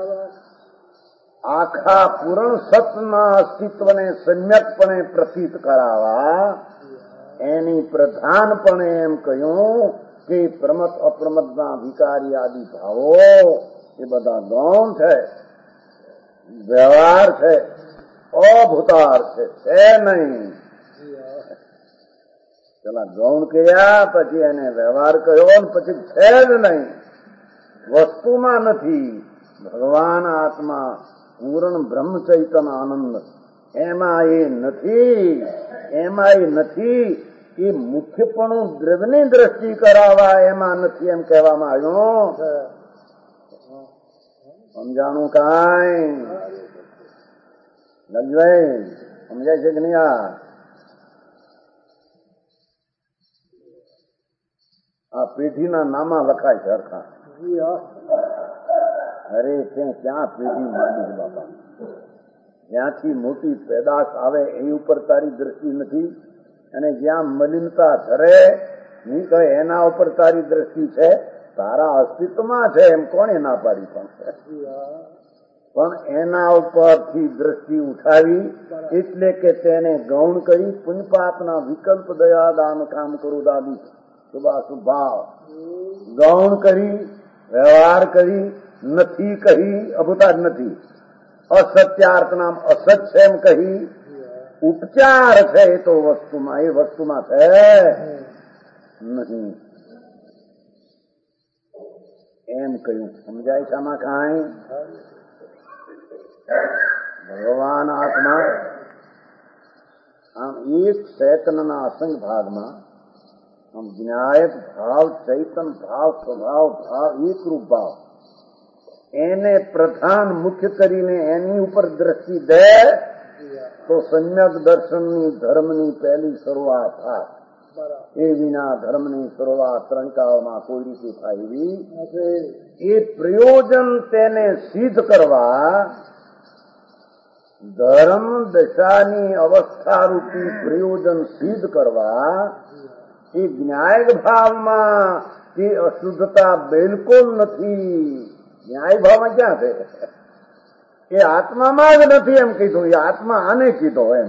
આખા પૂર્ણ સતના અસ્તિત્વને સમ્યકપણે પ્રતીત કરાવવા, એની પ્રધાનપણે એમ કહ્યું કે પ્રમત અપ્રમતના વિકારી આદિ ભાવો એ બધા ગૌણ છે, વ્યવહાર છે, અભૂતાર છે નહીં. પેલા ગૌણ કહ્યા, પછી એને વ્યવહાર કહ્યો, પછી છે જ નહીં, વસ્તુમાં નથી. ભગવાન આત્મા પૂર્ણ બ્રહ્મ ચૈતન્ય આનંદ એમાં એ નથી, એમાં એ નથી. એ મુખ્યપણું દ્રવ્યની દ્રષ્ટિ કરાવવા એમાં નથી એમ કહેવામાં આવ્યું. સમજાણું કાંઈ? લજભાઈ સમજાય છે કે નહીં? આ પેઢીના નામા લખાય છે હરખા. અરે ક્યાં પેઢી માંડી છે બાપા? જ્યાંથી મોટી પેદાશ આવે એ ઉપર તારી દ્રષ્ટિ નથી, અને જ્યાં મલિનતા ધરે નીકળે એના ઉપર તારી દ્રષ્ટિ છે. તારા અસ્તિત્વમાં છે એમ કોણે ના પાડી? પણ એના ઉપરથી દ્રષ્ટિ ઉઠાવી એટલે કે તેને ગૌણ કરી પુણ્યપાપના વિકલ્પ દયા દાન કામ કરું દાદી શુભાશુભાવ ગૌણ કરી, વ્યવહાર કરી, નથી કહી, અભૂતાર નથી, અસત્યાર્થ નામ અસત છે એમ કહી, ઉપચાર છે એ તો વસ્તુમાં, એ વસ્તુમાં છે નહીં એમ કહ્યું. સમજાય છે આમાં કાંઈ? ભગવાન આત્મા આમ એક ચૈતનના અસંગ ભાગમાં આમ જ્ઞાયક ભાવ, ચૈતન ભાવ, સ્વભાવ ભાવ, એકરૂપ ભાવ એને પ્રધાન મુખ્ય કરીને એની ઉપર દ્રષ્ટિ દે તો સમ્યક દર્શનની ધર્મની પહેલી શરૂઆત થાય. એ વિના ધર્મની શરૂઆત ત્રણકાળમાં કોઈ રીતે થાય એવી એ પ્રયોજન તેને સિદ્ધ કરવા, ધર્મ દશાની અવસ્થારૂપી પ્રયોજન સિદ્ધ કરવા, એ જ્ઞાયક ભાવમાં એ અશુદ્ધતા બિલકુલ નથી. ન્યાય ભાવમાં ક્યાં છે? એ આત્મામાં જ નથી એમ કીધું, એ આત્મા આને કીધો એમ.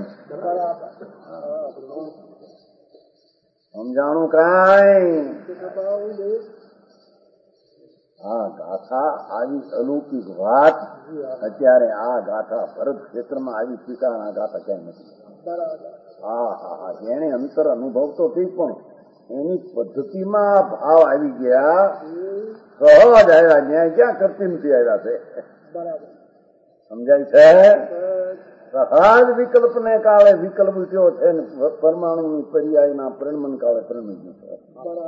સમજાણું કાંઈ? આ ગાથા આવી અલૌકિક વાત અત્યારે આ ગાથા ભરત ક્ષેત્રમાં આવી ટીકાના ગાથા ક્યાંય નથી. હા હા હા, જેને અંતર અનુભવતો થઈ પણ એની પદ્ધતિમાં ભાવ આવી ગયા, સહજ આવ્યા, ન્યાય ક્યાં કરતી નથી આવ્યા છે. સમજાય છે? સહજ વિકલ્પને કાળે વિકલ્પ ઉઠ્યો છે ને પરમાણુની પર્યાયના પરિણમન કાળે પરિણમી ગયું છે.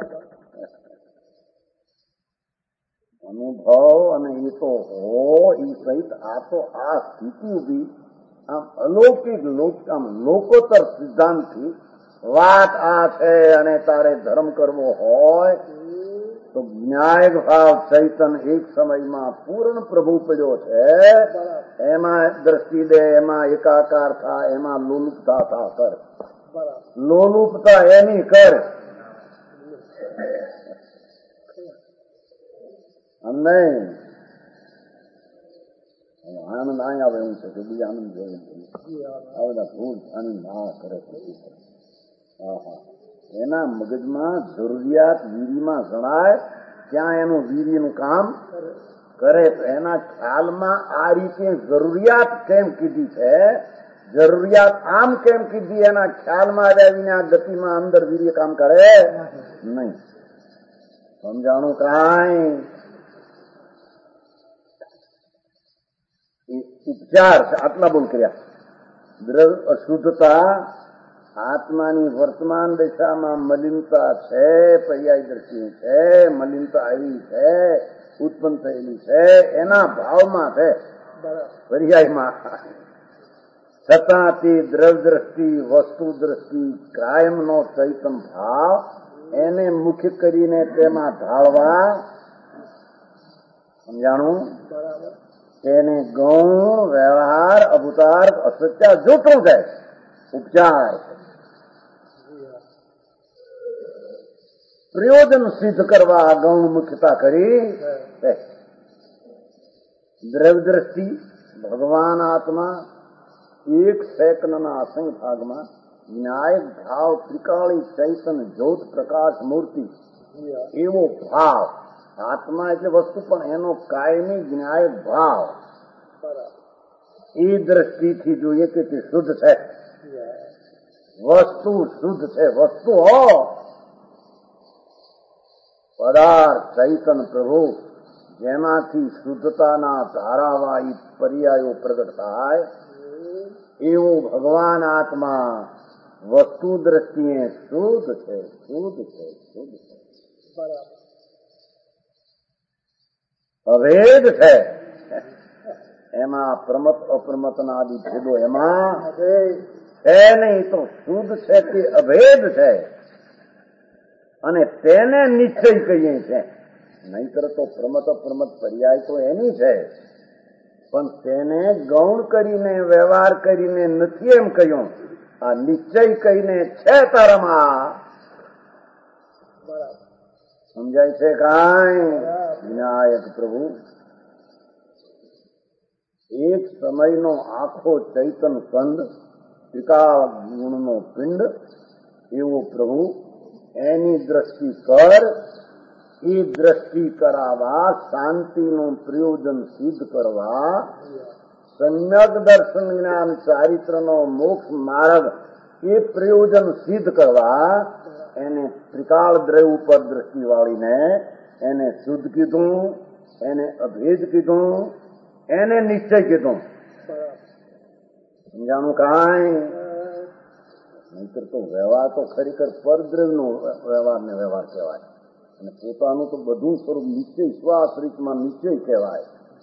અનુભવ અને એ તો હો એ સહિત આ તો આ સ્થિતિ ઉભી આમ અલૌકિક આમ લોકોત્તર સિદ્ધાંતથી વાત આ છે. અને તારે ધર્મ કરવો હોય તો તો જ્ઞાયક ભાવ ચૈતન એક સમયમાં પૂર્ણ પ્રભુ પડ્યો છે. એમાં દ્રષ્ટિ દે, એમાં એકાકાર થા, એમાં લોલુપતા થા કર. લોલુપતા એની કર અને આનંદ અહીં આવે એવું છે કે બીજા આનંદ જોઈએ આ બધા ભૂલ આનંદ ના કરે. એના મગજમાં જરૂરિયાત વીરીમાં જણાય ત્યાં એનું વીરીનું કામ કરે. તો એના ખ્યાલમાં આ રીતે જરૂરિયાત કેમ કીધી છે, જરૂરિયાત આમ કેમ કીધી, એના ખ્યાલમાં આવ્યા વિના ગતિમાં અંદર વીર્ય કામ કરે નહીં. સમજાણું કાંઈ ઉપચાર છે. આટલા બોલ કર્યા. દ્રવ્ય અશુદ્ધતા, આત્માની વર્તમાન દિશામાં મલિનતા છે, પર્યાય દ્રષ્ટિ છે, મલિનતા આવી છે, ઉત્પન્ન થયેલી છે, એના ભાવમાં છે પર્યાયમાં. છતાં તે દ્રવ્ય દ્રષ્ટિ, વસ્તુ દ્રષ્ટિ, કાયમનો ચૈતન ભાવ એને મુખ્ય કરીને તેમાં ઢાળવા. સમજાણું? તેને ગૌણ વ્યવહાર અભૂતાર્થ અસત્ય જોતું છે. ઉપચાર પ્રયોજન સિદ્ધ કરવા ગૌણ મુખ્યતા કરી. દ્રવ્ય દ્રષ્ટિ, ભગવાન આત્મા એક સેકન્ડના અસંખ્ય ભાગમાં ન્યાયક ભાવ, ત્રિકાળી ચૈતન જ્યોત પ્રકાશ મૂર્તિ, એવો ભાવ. આત્મા એટલે વસ્તુ, પણ એનો કાયમી જ્ઞાયક ભાવ એ દ્રષ્ટિથી જોઈએ કે તે શુદ્ધ છે. વસ્તુ શુદ્ધ છે. વસ્તુ હો પદાર્થ ચૈતન પ્રભુ, જેમાંથી શુદ્ધતાના ધારાવાહી પર્યાયો પ્રગટ થાય, એવો ભગવાન આત્મા વસ્તુ દ્રષ્ટિએ શુદ્ધ છે. શુદ્ધ છે, શુદ્ધ છે, અભેદ છે. એમાં પ્રમત અપ્રમતના આદિ ભેદો એમાં છે નહીં. તો શુદ્ધ છે તે અભેદ છે અને તેને નિશ્ચય કહીએ છે. નહીતર તો પ્રમત અપ્રમત પર્યાય તો એની છે, પણ તેને ગૌણ કરીને વ્યવહાર કરીને નથી એમ કહ્યું. આ નિશ્ચય કહીને છે તારામાં. સમજાય છે કાંઈ? વિનાયક પ્રભુ એક સમયનો આખો ચૈતન કંદ, ત્રિકાળ ગુણનો પિંડ એવો પ્રભુ, એની દ્રષ્ટિ કર. એ દ્રષ્ટિ કરાવવા, શાંતિનું પ્રયોજન સિદ્ધ કરવા, સમ્યક દર્શન જ્ઞાન ચારિત્રનો મોક્ષ માર્ગ એ પ્રયોજન સિદ્ધ કરવા, એને ત્રિકાળ દ્રવ્ય ઉપર દ્રષ્ટિ વાળીને એને શુદ્ધ કીધું, એને અભેદ કીધું, એને નિશ્ચય કીધું. સમજાણું કાંઈ? નહીતર તો વ્યવહાર તો ખરેખર પરદ્રવ્યનો વ્યવહાર ને વ્યવહાર કહેવાય, અને પોતાનું તો બધું સ્વરૂપ નિશ્ચય શ્વાસ રીતમાં નિશ્ચય કહેવાય.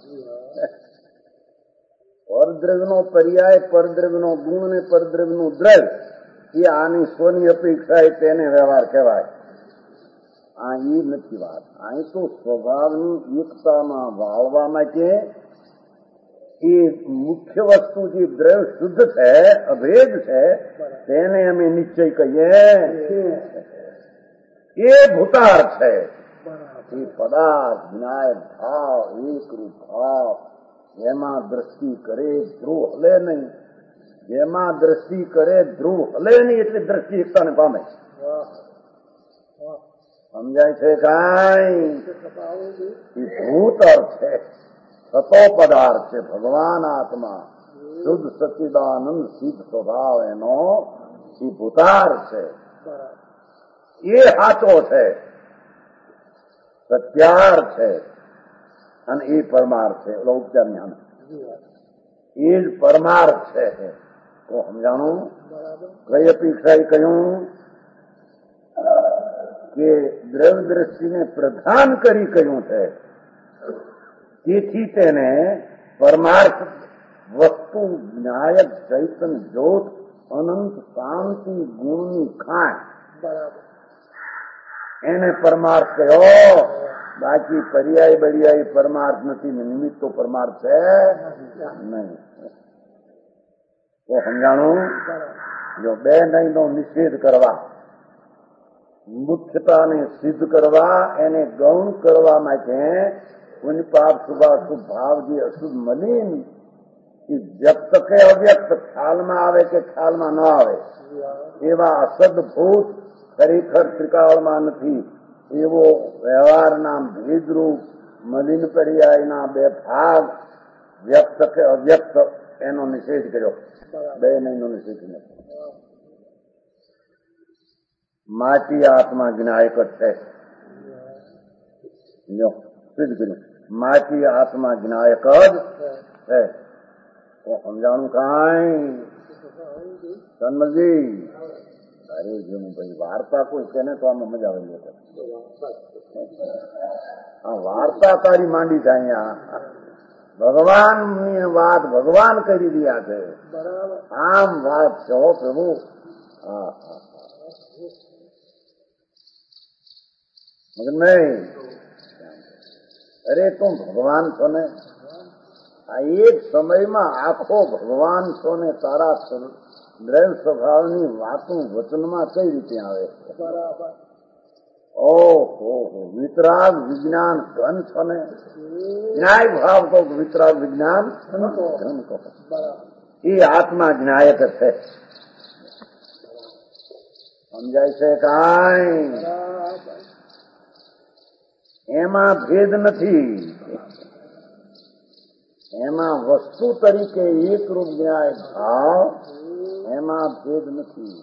પરદ્રવ્યનો પર્યાય, પરદ્રવ્યનો ગુણ ને પરદ્રવ્યનું દ્રવ્ય એ આની સ્વની અપેક્ષા તેને વ્યવહાર કહેવાય. આ એ નથી વાત. અહીં તો સ્વભાવની એકતામાં વાળવા માટે એ મુખ્ય વસ્તુ જે દ્રવ્ય શુદ્ધ છે, અભેદ છે, તેને અમે નિશ્ચય કહીએ. એ ભૂતાર છે. એ પદાર્થ વિનાયક ભાવ, એકરૂપ ભાવ, જેમાં દ્રષ્ટિ કરે ધ્રુવ હલે નહીં. જેમાં દ્રષ્ટિ કરે ધ્રુવ હલે નહીં, એટલે દ્રષ્ટિ એકતાને પામે. સમજાય છે કાંઈ? એ ભૂત અર્થ છે, સતો પદાર્થ છે. ભગવાન આત્મા શુદ્ધ સચ્ચિદાનંદ સિદ્ધ સ્વભાવ એનો એ ભૂતાર છે. એ સાચો છે, સત્યાર છે, અને એ પરમાર્થ છે. ઉપચાર જ્ઞાન એ જ પરમાર્થ છે. તો સમજાણું? કઈ અપેક્ષાએ કહ્યું કે દ્રવ્ય દ્રષ્ટિને પ્રધાન કરી કહ્યું છે. તેથી તેને પરમાર્થ વસ્તુ ન્યાયક ચૈતન જ્યોત અનંત શાંતિ ગુણની ખાણ એને પરમાર્થ કહ્યો. બાકી પર્યાય બર્યાય પરમાર્થ નથી ને નિમિત્ત તો પરમાર્થ છે નહીં. તો સમજાણું? જો બે નહીંનો નિષેધ કરવા, મુખ્યતાને સિદ્ધ કરવા, એને ગૌણ કરવા માટે પુણ્ય પાપ શુભાશુભ ભાવ જે અશુદ્ધ મલિન એ વ્યક્ત કે અવ્યક્ત, ખ્યાલમાં આવે કે ખ્યાલમાં ન આવે એવા અસદભૂત ખરેખર ત્રિકાળમાં નથી એવો વ્યવહારના ભેદરૂપ મલિન પર્યાયના બે ભાગ વ્યક્ત કે અવ્યક્ત એનો નિષેધ કર્યો. બે નહીંનો નિષેધ નથી. માટી આત્મા જ્ઞાયક જ છે. સિદ્ધ કર્યું માટી આત્મા જ્ઞાયક જ છે. તો સમજાણું કાંઈ સન્મજી? અરે જેનું ભાઈ વાર્તા કોઈ કે ને તો આમાં મજા આવે છે. આ વાર્તા તારી માંડી છે અહીંયા. ભગવાનની વાત ભગવાન કરી રહ્યા છે. આમ વાત છે હો પ્રભુ. હા હા મગન નહીં. અરે તું ભગવાન છો ને, આ એક સમયમાં આખો ભગવાન છો ને, તારા દ્રવ્ય સ્વભાવની વાતો વચનમાં કઈ રીતે આવે? ઓહો વિતરાગ વિજ્ઞાન ઘન છો ને, ન્યાય ભાવ કહો, વિતરાગ વિજ્ઞાન ઘન કહો, એ આત્મા જ્ઞાયક છે. સમજાય છે કાંઈ? એમાં ભેદ નથી. એમાં વસ્તુ તરીકે એકરૂપ ન્યાય ભાવ, એમાં ભેદ નથી.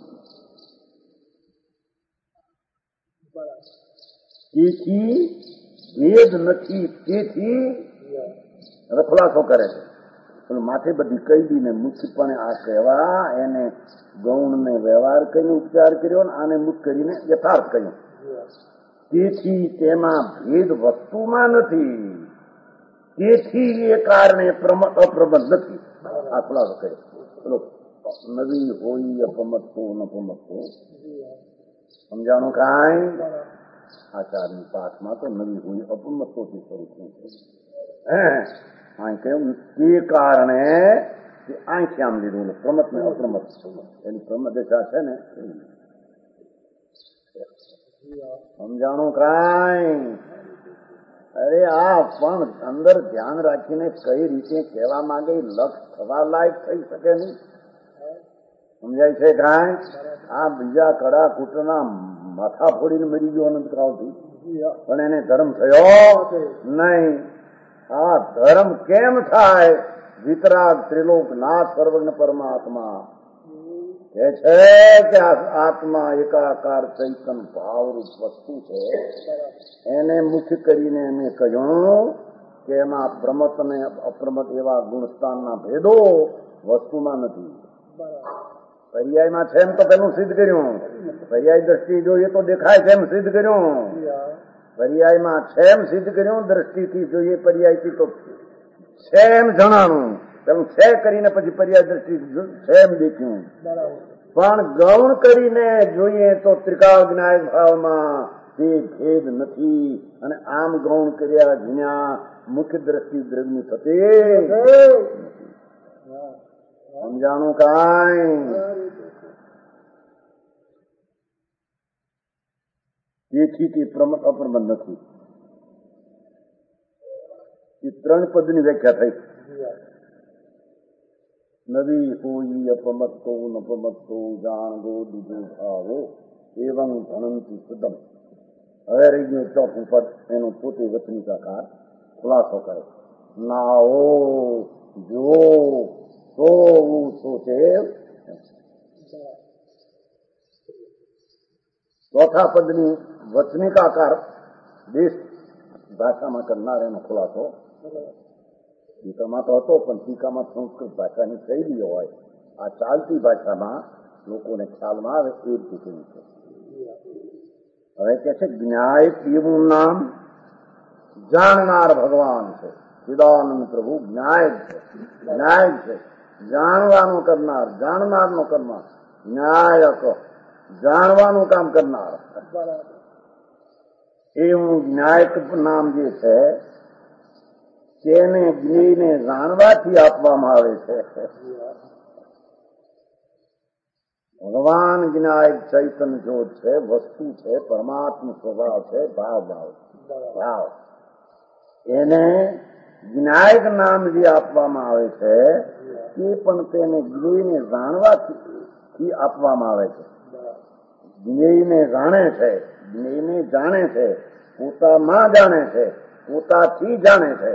તેથી ભેદ નથી. તેથી રખલાસો કરે છે. માથે બધી કહી દઈને મુખ્યપણે આ કહેવા, એને ગૌણ ને વ્યવહાર કરીને ઉપચાર કર્યો ને આને મુખ કરીને યથાર્થ કહ્યું. તેથી તેમાં ભેદ વસ્તુમાં નથી. તેથી એ કારણે અપ્રમદ નથી. આ ખુલાસો કહે. ચલો નવી હોય અપમતો નપમતો. સમજાણું કાંઈ? આચારની પાઠમાં તો નવી હોય અપમતોથી શરૂ થયું છે. કહ્યું તે કારણે આંખી આમ લીધું પ્રમત ને અપ્રમત. એની પ્રમદશા છે ને. સમજાણું કાંઈ? અરે આ પણ અંદર ધ્યાન રાખીને કઈ રીતે કહેવા માંગે લક્ષ થવા લાયક થઈ શકે નહીં. સમજાય છે કાંઈ? આ બીજા કડા કૂટના માથા ફોડીને મરી ગયો અનંતકાળથી, પણ એને ધર્મ થયો નહીં. આ ધર્મ કેમ થાય? વિતરાગ ત્રિલોક નાથ સર્વજ્ઞ પરમાત્મા કહે છે કે આત્મા એકાકાર ચૈતન ભાવરૂપ વસ્તુ છે. એને મુખ્ય કરીને એમે કહ્યું કે એમાં પ્રમત ને અપ્રમત એવા ગુણસ્થાનના ભેદો વસ્તુમાં નથી. પર્યાયમાં છે એમ તો પેલું સિદ્ધ કર્યું. પર્યાય દ્રષ્ટિ જોઈએ તો દેખાય છે એમ સિદ્ધ કર્યું. પર્યાયમાં છે એમ સિદ્ધ કર્યું. દ્રષ્ટિથી જોઈએ પર્યાયથી તો છે એમ જણાણું. પેલું છે કરીને પછી પર્યાય દ્રષ્ટિ છે એમ દેખ્યું. પણ ગૌણ કરીને જોઈએ તો ત્રિકાળ જ્ઞાયક ભાવમાં તે ભેદ નથી. અને આમ ગૌણ કર્યા જ્ઞા મુખ્ય દ્રષ્ટિ દ્રવ્યની થતી. સમજાણું કાંઈ? તેથી તે પ્રમત અપ્રમત નથી. એ ત્રણ પદની વ્યાખ્યા થઈ. નવી હોઈ અપમતો નપમતો જાણગો દીધો ભાવો એવં ભણંતી સુદમ. હવે રહી ગયું ચોથું પદ. એનો પોતે વચનિકાકાર ખુલાસો કરે. નાઓ જો તો સોચે. ચોથા પદની વચનિકાકાર દેશ ભાષામાં કરનાર એનો ખુલાસો. ટીકામાં તો હતો પણ ટીકામાં સંસ્કૃત ભાષાની શૈલી હોય. આ ચાલતી ભાષામાં લોકોને ખ્યાલમાં આવે એ રીતે કેવું છે. હવે કે છે જ્ઞાયક એવું નામ જાણનાર ભગવાન છે. ચિદાનંદ પ્રભુ જ્ઞાયક છે. જ્ઞાયક છે જાણવાનું કરનાર, જાણનારનો કરનાર. ન્યાયક જાણવાનું કામ કરનાર. એવું જ્ઞાયક નામ જે છે તેને જ્ઞેયને જાણવાથી આપવામાં આવે છે. ભગવાન જ્ઞાયક ચૈતન્ય જ્યોત છે, વસ્તુ છે, પરમાત્મા સ્વભાવ છે, ભાવ એને જ્ઞાયક નામ જે આપવામાં આવે છે એ પણ તેને જ્ઞેયને જાણવાથી આપવામાં આવે છે. જ્ઞેયને જાણે છે, પોતામાં જાણે છે, પોતાથી જાણે છે.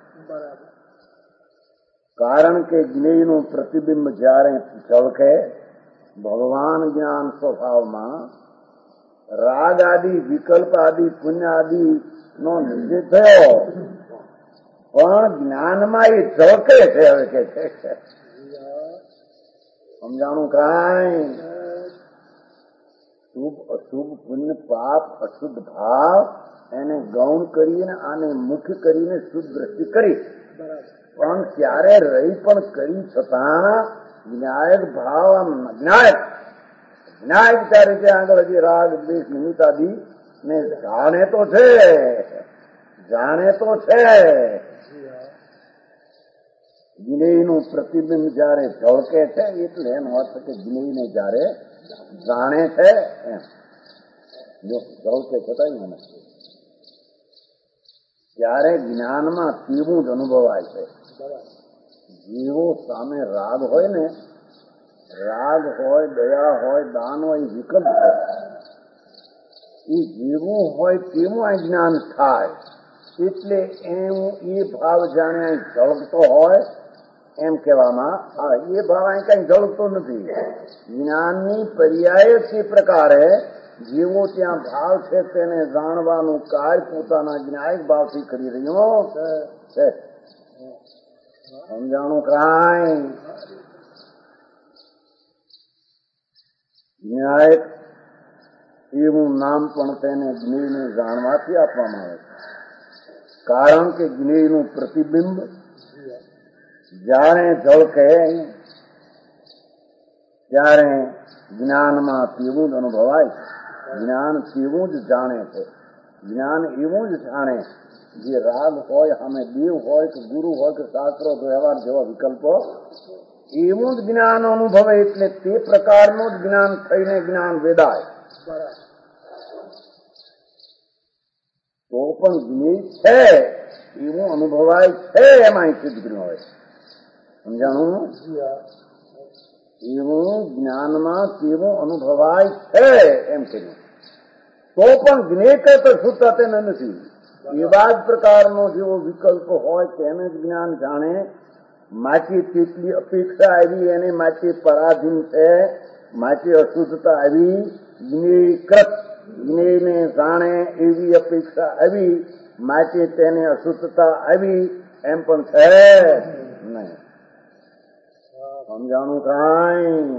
કારણ કે જ્ઞેયનું પ્રતિબિંબ જ્યારે ઝળકે ભગવાન જ્ઞાન સ્વભાવમાં રાગ આદિ, વિકલ્પ આદિ, પુણ્ય આદિ નો નિષેધ થયો, પણ જ્ઞાનમાં એ ઝળકે છે. હવે કે છે સમજાણું કાંઈ? શુભ અશુભ, પુણ્ય પાપ, અશુદ્ધ ભાવ એને ગૌણ કરીને આને મુખ્ય કરીને શુદ્ધ દ્રષ્ટિ કરી, પણ ત્યારે રહી પણ કરી છતાં જ્ઞાયક ભાવ આમ જ્ઞાયક ત્યારે કે આગળ હજી રાગ દ્વેષ નિમિત્ત આદિ ને જાણે તો છે. જ્ઞેયનું પ્રતિબિંબ જયારે ઝળકે છે એટલે એનો અર્થ કે જ્ઞેયને જયારે જાણે છે એમ. જો ઝળકે છતાં મને ત્યારે જ્ઞાનમાં તેવું જ અનુભવાય છે. જીવો સામે રાગ હોય ને, રાગ હોય, દયા હોય, દાન હોય, વિકલ્પ હોય, એ જેવું હોય તેવું આ જ્ઞાન થાય. એટલે એમ એ ભાવ જાણે ઝળકતો હોય એમ કહેવામાં આવે. એ ભાવ અહીં કઈ ઝળકતો નથી. જ્ઞાનની પર્યાય તે પ્રકારે જેવો ત્યાં ભાવ છે તેને જાણવાનું કાર્ય પોતાના જ્ઞાયક ભાવથી કરી રહ્યો છે. સમજાણું કાંઈ? જ્ઞાયક એવું નામ પણ તેને જ્ઞેયને જાણવાથી આપવામાં આવે છે. કારણ કે જ્ઞેયનું પ્રતિબિંબ જ્યારે ઝળકે ત્યારે જ્ઞાનમાં તેવું જ અનુભવાય છે. જ્ઞાન તેવું જ જાણે છે. જ્ઞાન એવું જ જાણે જે રાગ હોય, સામે દેવ હોય કે ગુરુ હોય કે શાસ્ત્રો વ્યવહાર જેવા વિકલ્પો, એવું જ જ્ઞાન અનુભવે. એટલે તે પ્રકારનું જ જ્ઞાન થઈને જ્ઞાન વેદાય. તો પણ જ્ઞેય છે એવું અનુભવાય છે એમાં સિદ્ધ કર્યું હોય. સમજાણું? એવું જ્ઞાનમાં તેવું અનુભવાય છે એમ કર્યું. તો પણ જ્ઞેય કરતા છૂટતા તેને નથી. એવા જ પ્રકારનો જેવો વિકલ્પ હોય તેને જ જ્ઞાન જાણે. માટે કેટલી અપેક્ષા આવી એને માટે પરાધીન છે, માટે અશુદ્ધતા આવી, જ્ઞેયને જાણે એવી અપેક્ષા આવી, માટે તેને અશુદ્ધતા આવી એમ પણ છે નહીં. સમજાણું કાંઈ?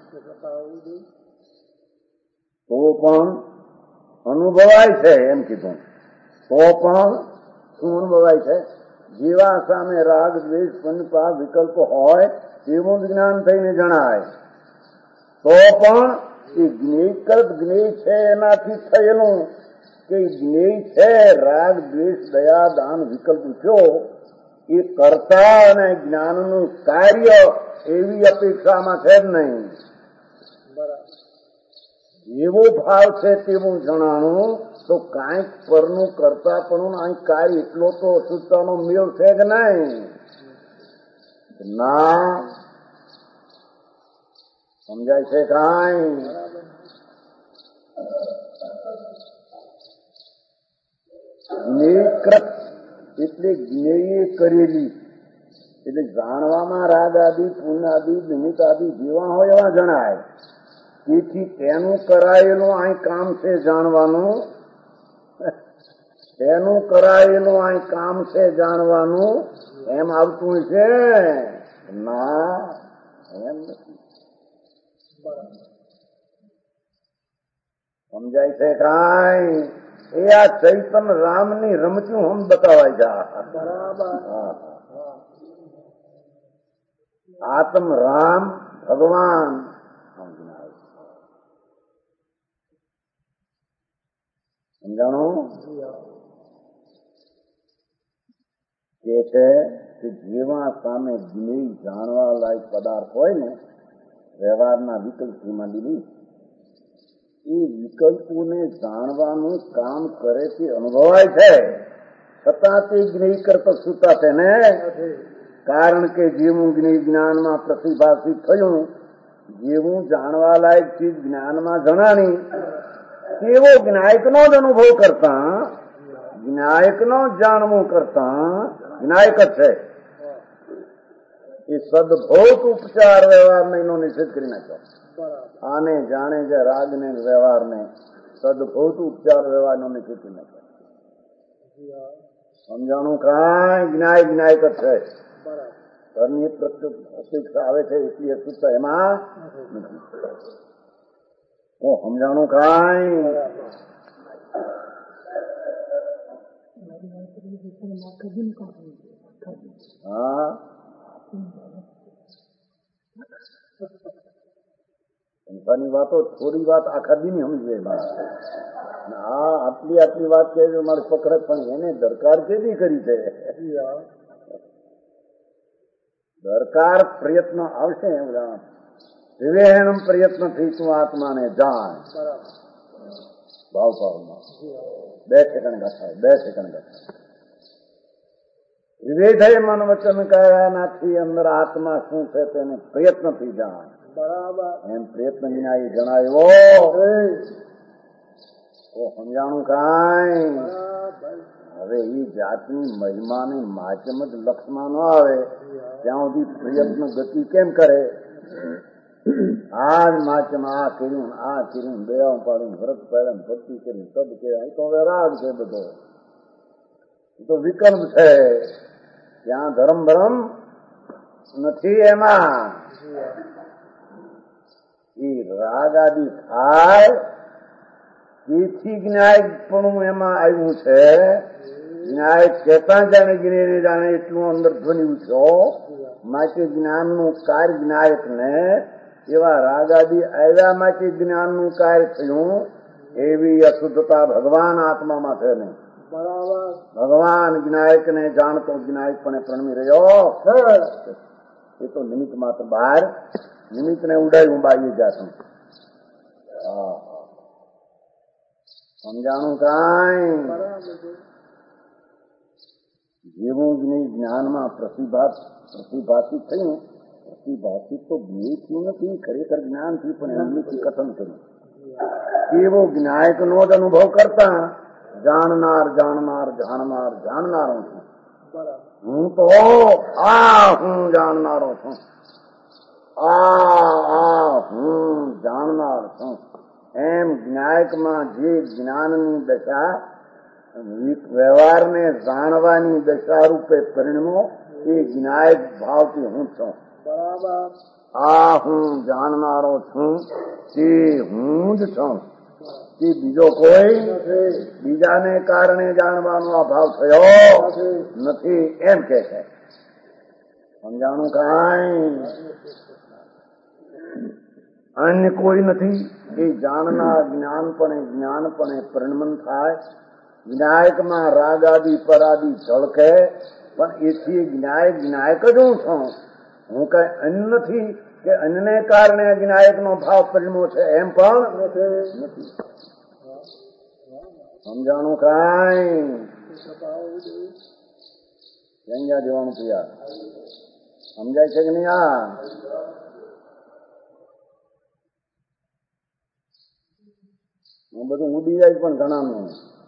તો પણ અનુભવાય છે એમ કીધું. તો પણ શું અનુભવાય છે? જેવા સામે રાગ દ્વેષ પુણ્ય વિકલ્પ હોય તેવું જ જ્ઞાન થઈને જણાય. તો પણ એ જ્ઞેય છે એનાથી થયેલું કે જ્ઞેય છે રાગ દ્વેષ દયા દાન વિકલ્પ થયો એ કરતા અને જ્ઞાનનું કાર્ય એવી અપેક્ષામાં છે જ નહીં. એવો ભાવ છે તેવું જણાણું તો કાંઈક પરનું કરતા પણ અહીં કાર્ય એટલો તો અશુદ્ધતાનો મેળ છે કે નહીં? ના સમજાય છે કાંઈ? જ્ઞેયકૃત એટલે જ્ઞેય કરેલી, એટલે જાણવામાં રાગ આદિ પુણ્ય આદિ નિમિત્ત આદિ જેવા હોય એવા જણાય. તેથી તેનું કરાયેલું અહીં કામ છે જાણવાનું, તેનું કરાયેલું અહીં કામ છે જાણવાનું એમ આવતું છે? ના, એમ નથી. સમજાય છે કાંઈ? એ આ ચૈતન રામની રમતું હમ બતાવાય જા. આત્મ રામ ભગવાન સમજાણું? કે છે કે જેવા સામે જ્ઞેય જાણવા લાયક પદાર્થ હોય ને, વ્યવહારના વિકલ્પમાં લીધી, એ વિકલ્પોને જાણવાનું કામ કરે તે અનુભવાય છે, છતાં તે જ્ઞેય કરતા સુતા છે ને. કારણ કે જેવું જ્ઞેય જ્ઞાનમાં પ્રતિભાષિત થયું, જેવું જાણવા લાયક ચીજ જ્ઞાનમાં જણાણી, તેવો જ્ઞાયકનો જ અનુભવ કરતા, જ્ઞાયકનો જાણવું કરતા જ્ઞાયક જ છે. એ સદભૌત ઉપચાર વ્યવહારને એનો નિષેધ કરી નાખ્યો. આને જાણે છે રાગને વ્યવહારને સદભૌત ઉપચાર વ્યવહારનો નિષેધ કરી નાખ્યો. સમજાણું? કાંઈ જ્ઞાય જ્ઞાયક જ છે. ઘરની અપેક્ષા આવે છે એટલી અશુદ્ધતા એમાં નથી. સમજાણું? કાંઈ હા, સંસારની વાતો થોડી વાત આખા દી ની સમજે. હા, આટલી વાત કે મારે પકડે, પણ એને દરકાર કેવી કરી છે? દરકાર પ્રયત્ન આવશે. વિવેહનમ પ્રયત્ન થી તું આત્માને જાણ. ભાવ ભાવમાં 2 સેકન્ડ ગાથા, 2 સેકન્ડ ગાથા. વિવેધય મન વચન કયાનાથી અંદર આત્મા શું છે તેને પ્રયત્નથી જાણ. બરાબર. એમ પ્રયત્ન વિના એ જણાવ્યો. સમજાણું? કાંઈ હવે એ જાતની મહિમાની માચમ જ લક્ષમાં ન આવે ત્યાં સુધી પ્રયત્ન ગતિ કેમ કરે? આ જ માચમ આ કર્યું, દયા પાડ્યું, વ્રત પાડ્યું, ભક્તિ કરી, સબ કહેવાય. તો રાગ છે બધો, એ તો વિકલ્પ છે. ત્યાં ધર્મ ભરમ નથી. એમાં એ રાગ આદિ થાય તેથી જ્ઞાયકપણું એમાં આવ્યું છે. જ્ઞાયક કહેતા જાણે જ્ઞેયને જાણે એટલું અંદર ધ્વનિ ઉઠ્યો. માટે જ્ઞાનનું કાર્ય જ્ઞાયક ને એવા રાગ આદિ આવ્યા માટે જ્ઞાનનું કાર્ય થયું. એવી અશુદ્ધતા ભગવાન આત્મામાં છે નહીં. બરાબર. ભગવાન જ્ઞાયક ને જાણતો જ્ઞાયકપણે પ્રણમી રહ્યો. એ તો નિમિત્ત માત્ર બહાર નિમિત્ત ને ઉડાયું બાઈએ જાતું. સમજાણું? કાંઈ જેવું જ્ઞાનમાં પ્રતિભાષિત થયું, પ્રતિભાષિત તો જ્ઞેય થયું નથી, ખરેખર જ્ઞાનથી પણ એમની કથન કર્યું. એવો જ્ઞાયકનો જ અનુભવ કરતા જાણનાર છું. હું તો હું જાણનારો છું. હું જાણનાર છું. એમ જ્ઞાયકમાં જે જ્ઞાનની દશા વ્યવહારને જાણવાની દશા રૂપે પરિણમો એ જ્ઞાયક ભાવથી હું છું. બરાબર. હું જાણનારો છું તે હું જ છું. તે બીજો કોઈ બીજાને કારણે જાણવાનો આ ભાવ થયો નથી એમ કે છે. સમજાણું? કાંઈ અન્ય કોઈ નથી. એ જાણનાર જ્ઞાનપણે પરિણમન થાય. જ્ઞાયકમાં રાગાદિ પરાદિ ઝળકે, પણ એથી જ્ઞાયક જ હું છું. હું કઈ અન્ય નથી કે અન્યને કારણે જ્ઞાયકનો ભાવ પરિણમો છે એમ પણ નથી. સમજાણું? કાંઈ ક્યાં જવાનું પિયા? સમજાય છે કે નહીં? હું બધું ઉડી જાય પણ ઘણાનું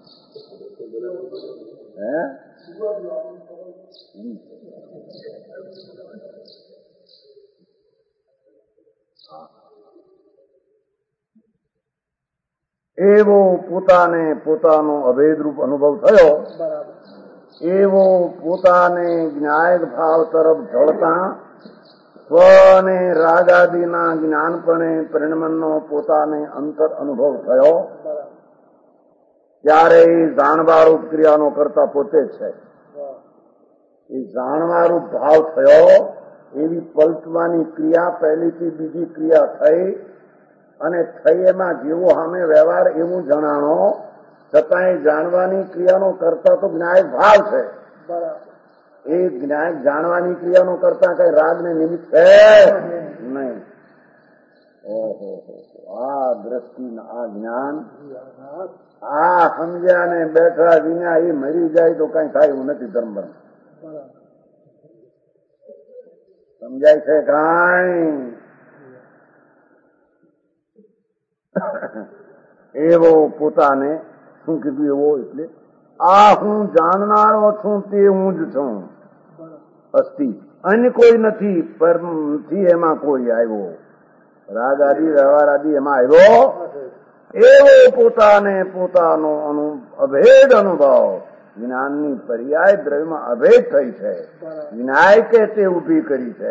એવો પોતાનો અભેદરૂપ અનુભવ થયો. એવો પોતાને જ્ઞાયક ભાવ તરફ ઢળતા સ્વ અને રાગાદિના જ્ઞાનપણે પરિણમનનો પોતાને અંતર અનુભવ થયો. ત્યારે એ જાણવારૂપ ક્રિયાનો કરતા પોતે જ છે. એ જાણવારૂપ ભાવ થયો. એવી પલટવાની ક્રિયા પહેલીથી બીજી ક્રિયા થઈ અને થઈ એમાં જેવો સામે વ્યવહાર એવું જણાણો, છતાંય જાણવાની ક્રિયાનો કરતા તો જ્ઞાયક ભાવ છે. એ જ્ઞાયક જાણવાની ક્રિયાનો કરતા કઈ રાગ ને નિમિત્ત છે નહીં. ઓહો, આ દ્રષ્ટિ આ જ્ઞાન આ સમજ્યા ને બેઠા વિના એ મરી જાય તો કઈ થાય એવું નથી. ધર્મ સમજાય છે કાંઈ? એવો પોતાને શું કીધું? એવો એટલે આ હું જાણનારો છું તે હું જ છું. અસ્તિ અન્ય કોઈ નથી, પરમથી એમાં કોઈ આવ્યો. રાગ આદિ વ્યવહાર આદિ એમાં આવ્યો એવો પોતાને પોતાનો અભેદ અનુભવ જ્ઞાનની પર્યાય દ્રવ્યમાં અભેદ થઈ છે. વિનાયકે તે ઉભી કરી છે.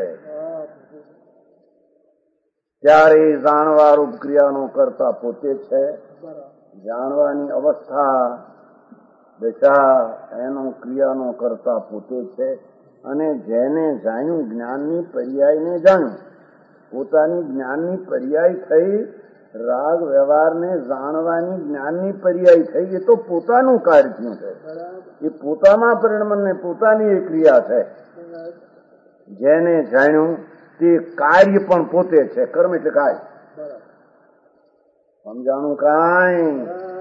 ત્યારે જાણવારૂપ ક્રિયાનો કરતા પોતે છે. જાણવાની અવસ્થા દશા એનો ક્રિયાનો કરતા પોતે છે. અને જેને જાણ્યું જ્ઞાનની પર્યાયને જાણ્યું, પોતાની જ્ઞાનની પર્યાય થઈ, રાગ વ્યવહારને જાણવાની જ્ઞાનની પર્યાય થઈ, એ તો પોતાનું કાર્ય થયું છે. એ પોતાના પરિણમને પોતાની એ ક્રિયા છે. જેને જાણ્યું તે કાર્ય પણ પોતે છે. કર્મ એટલે કાર્ય. સમજાણું કાંઈ?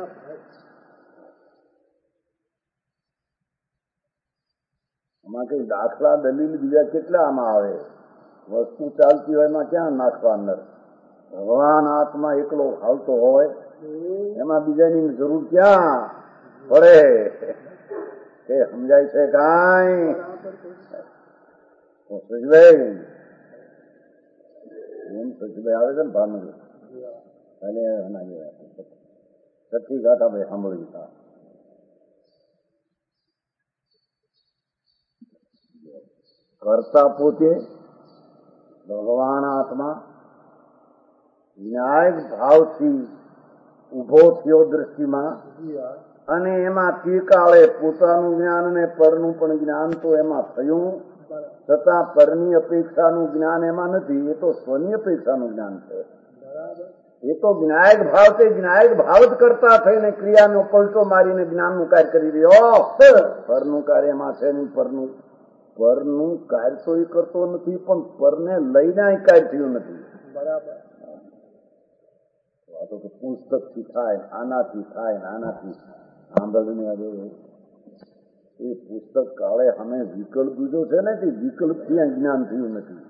આમાં કઈ દાખલા દલીલ બીજા કેટલા આમાં આવે? વસ્તુ ચાલતી હોય એમાં ક્યાં નાખવા અંદર? ભગવાન આત્મા એકલો હાલતો હોય એમાં બીજાની જરૂર ક્યાં પડે? તે સમજાય છે કાંઈ? સચભાઈ એમ સચભાઈ આવે છે ને ભાવનગર સચ્ચી ગાથા ભાઈ સાંભળવી હતા. કરતા પોતે ભગવાન આત્મા ન્યાય ભાવથી ઉભો થયો દ્રષ્ટિમાં, અને એમાં તે કાળે પોતાનું જ્ઞાન અને પરનું પણ જ્ઞાન તો એમાં થયું, છતાં પરની અપેક્ષાનું જ્ઞાન એમાં નથી. એ તો સ્વની અપેક્ષાનું જ્ઞાન છે. એ તો જ્ઞાયક ભાવ તે જ્ઞાયક ભાવ જ કરતા થઈને ક્રિયાનો પલટો મારીને જ્ઞાનનું કાર્ય કરી રહ્યો. પરનું કાર્ય એમાં છે નહીં. પરનું કાર્ય તો એ કરતો નથી, પણ પરને લઈને કાર્ય થયું નથી. બરાબર. તો પુસ્તકથી થાય, આનાથી થાય, આનાથી સાંભળને એ પુસ્તક કાળે અમે વિકલ્પ લીધો છે ને, તે વિકલ્પથી જ્ઞાન થયું નથી.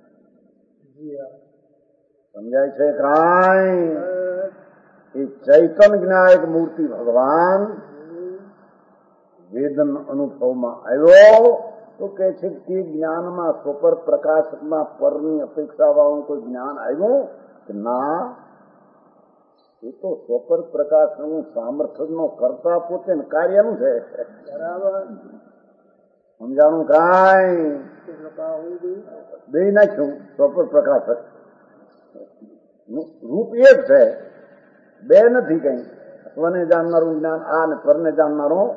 સમજાય છે કાંઈ? એ ચૈતન્ય જ્ઞાયક મૂર્તિ ભગવાન વેદન અનુભવમાં આવ્યો તો કે છે તે જ્ઞાનમાં સ્વપર પ્રકાશમાં પરની અપેક્ષા વાળું કોઈ જ્ઞાન આવ્યું કે ના? એ તો સ્વપર પ્રકાશનું સામર્થ્યનો કરતા પોતે કાર્યનું છે. બરાબર. સમજાણું કાંઈ? બે નાખ્યું. સ્વપર પ્રકાશક રૂપ એક છે, બે નથી કઈ. સ્વને જાણનારું જ્ઞાન આ ને પરને જાણનારું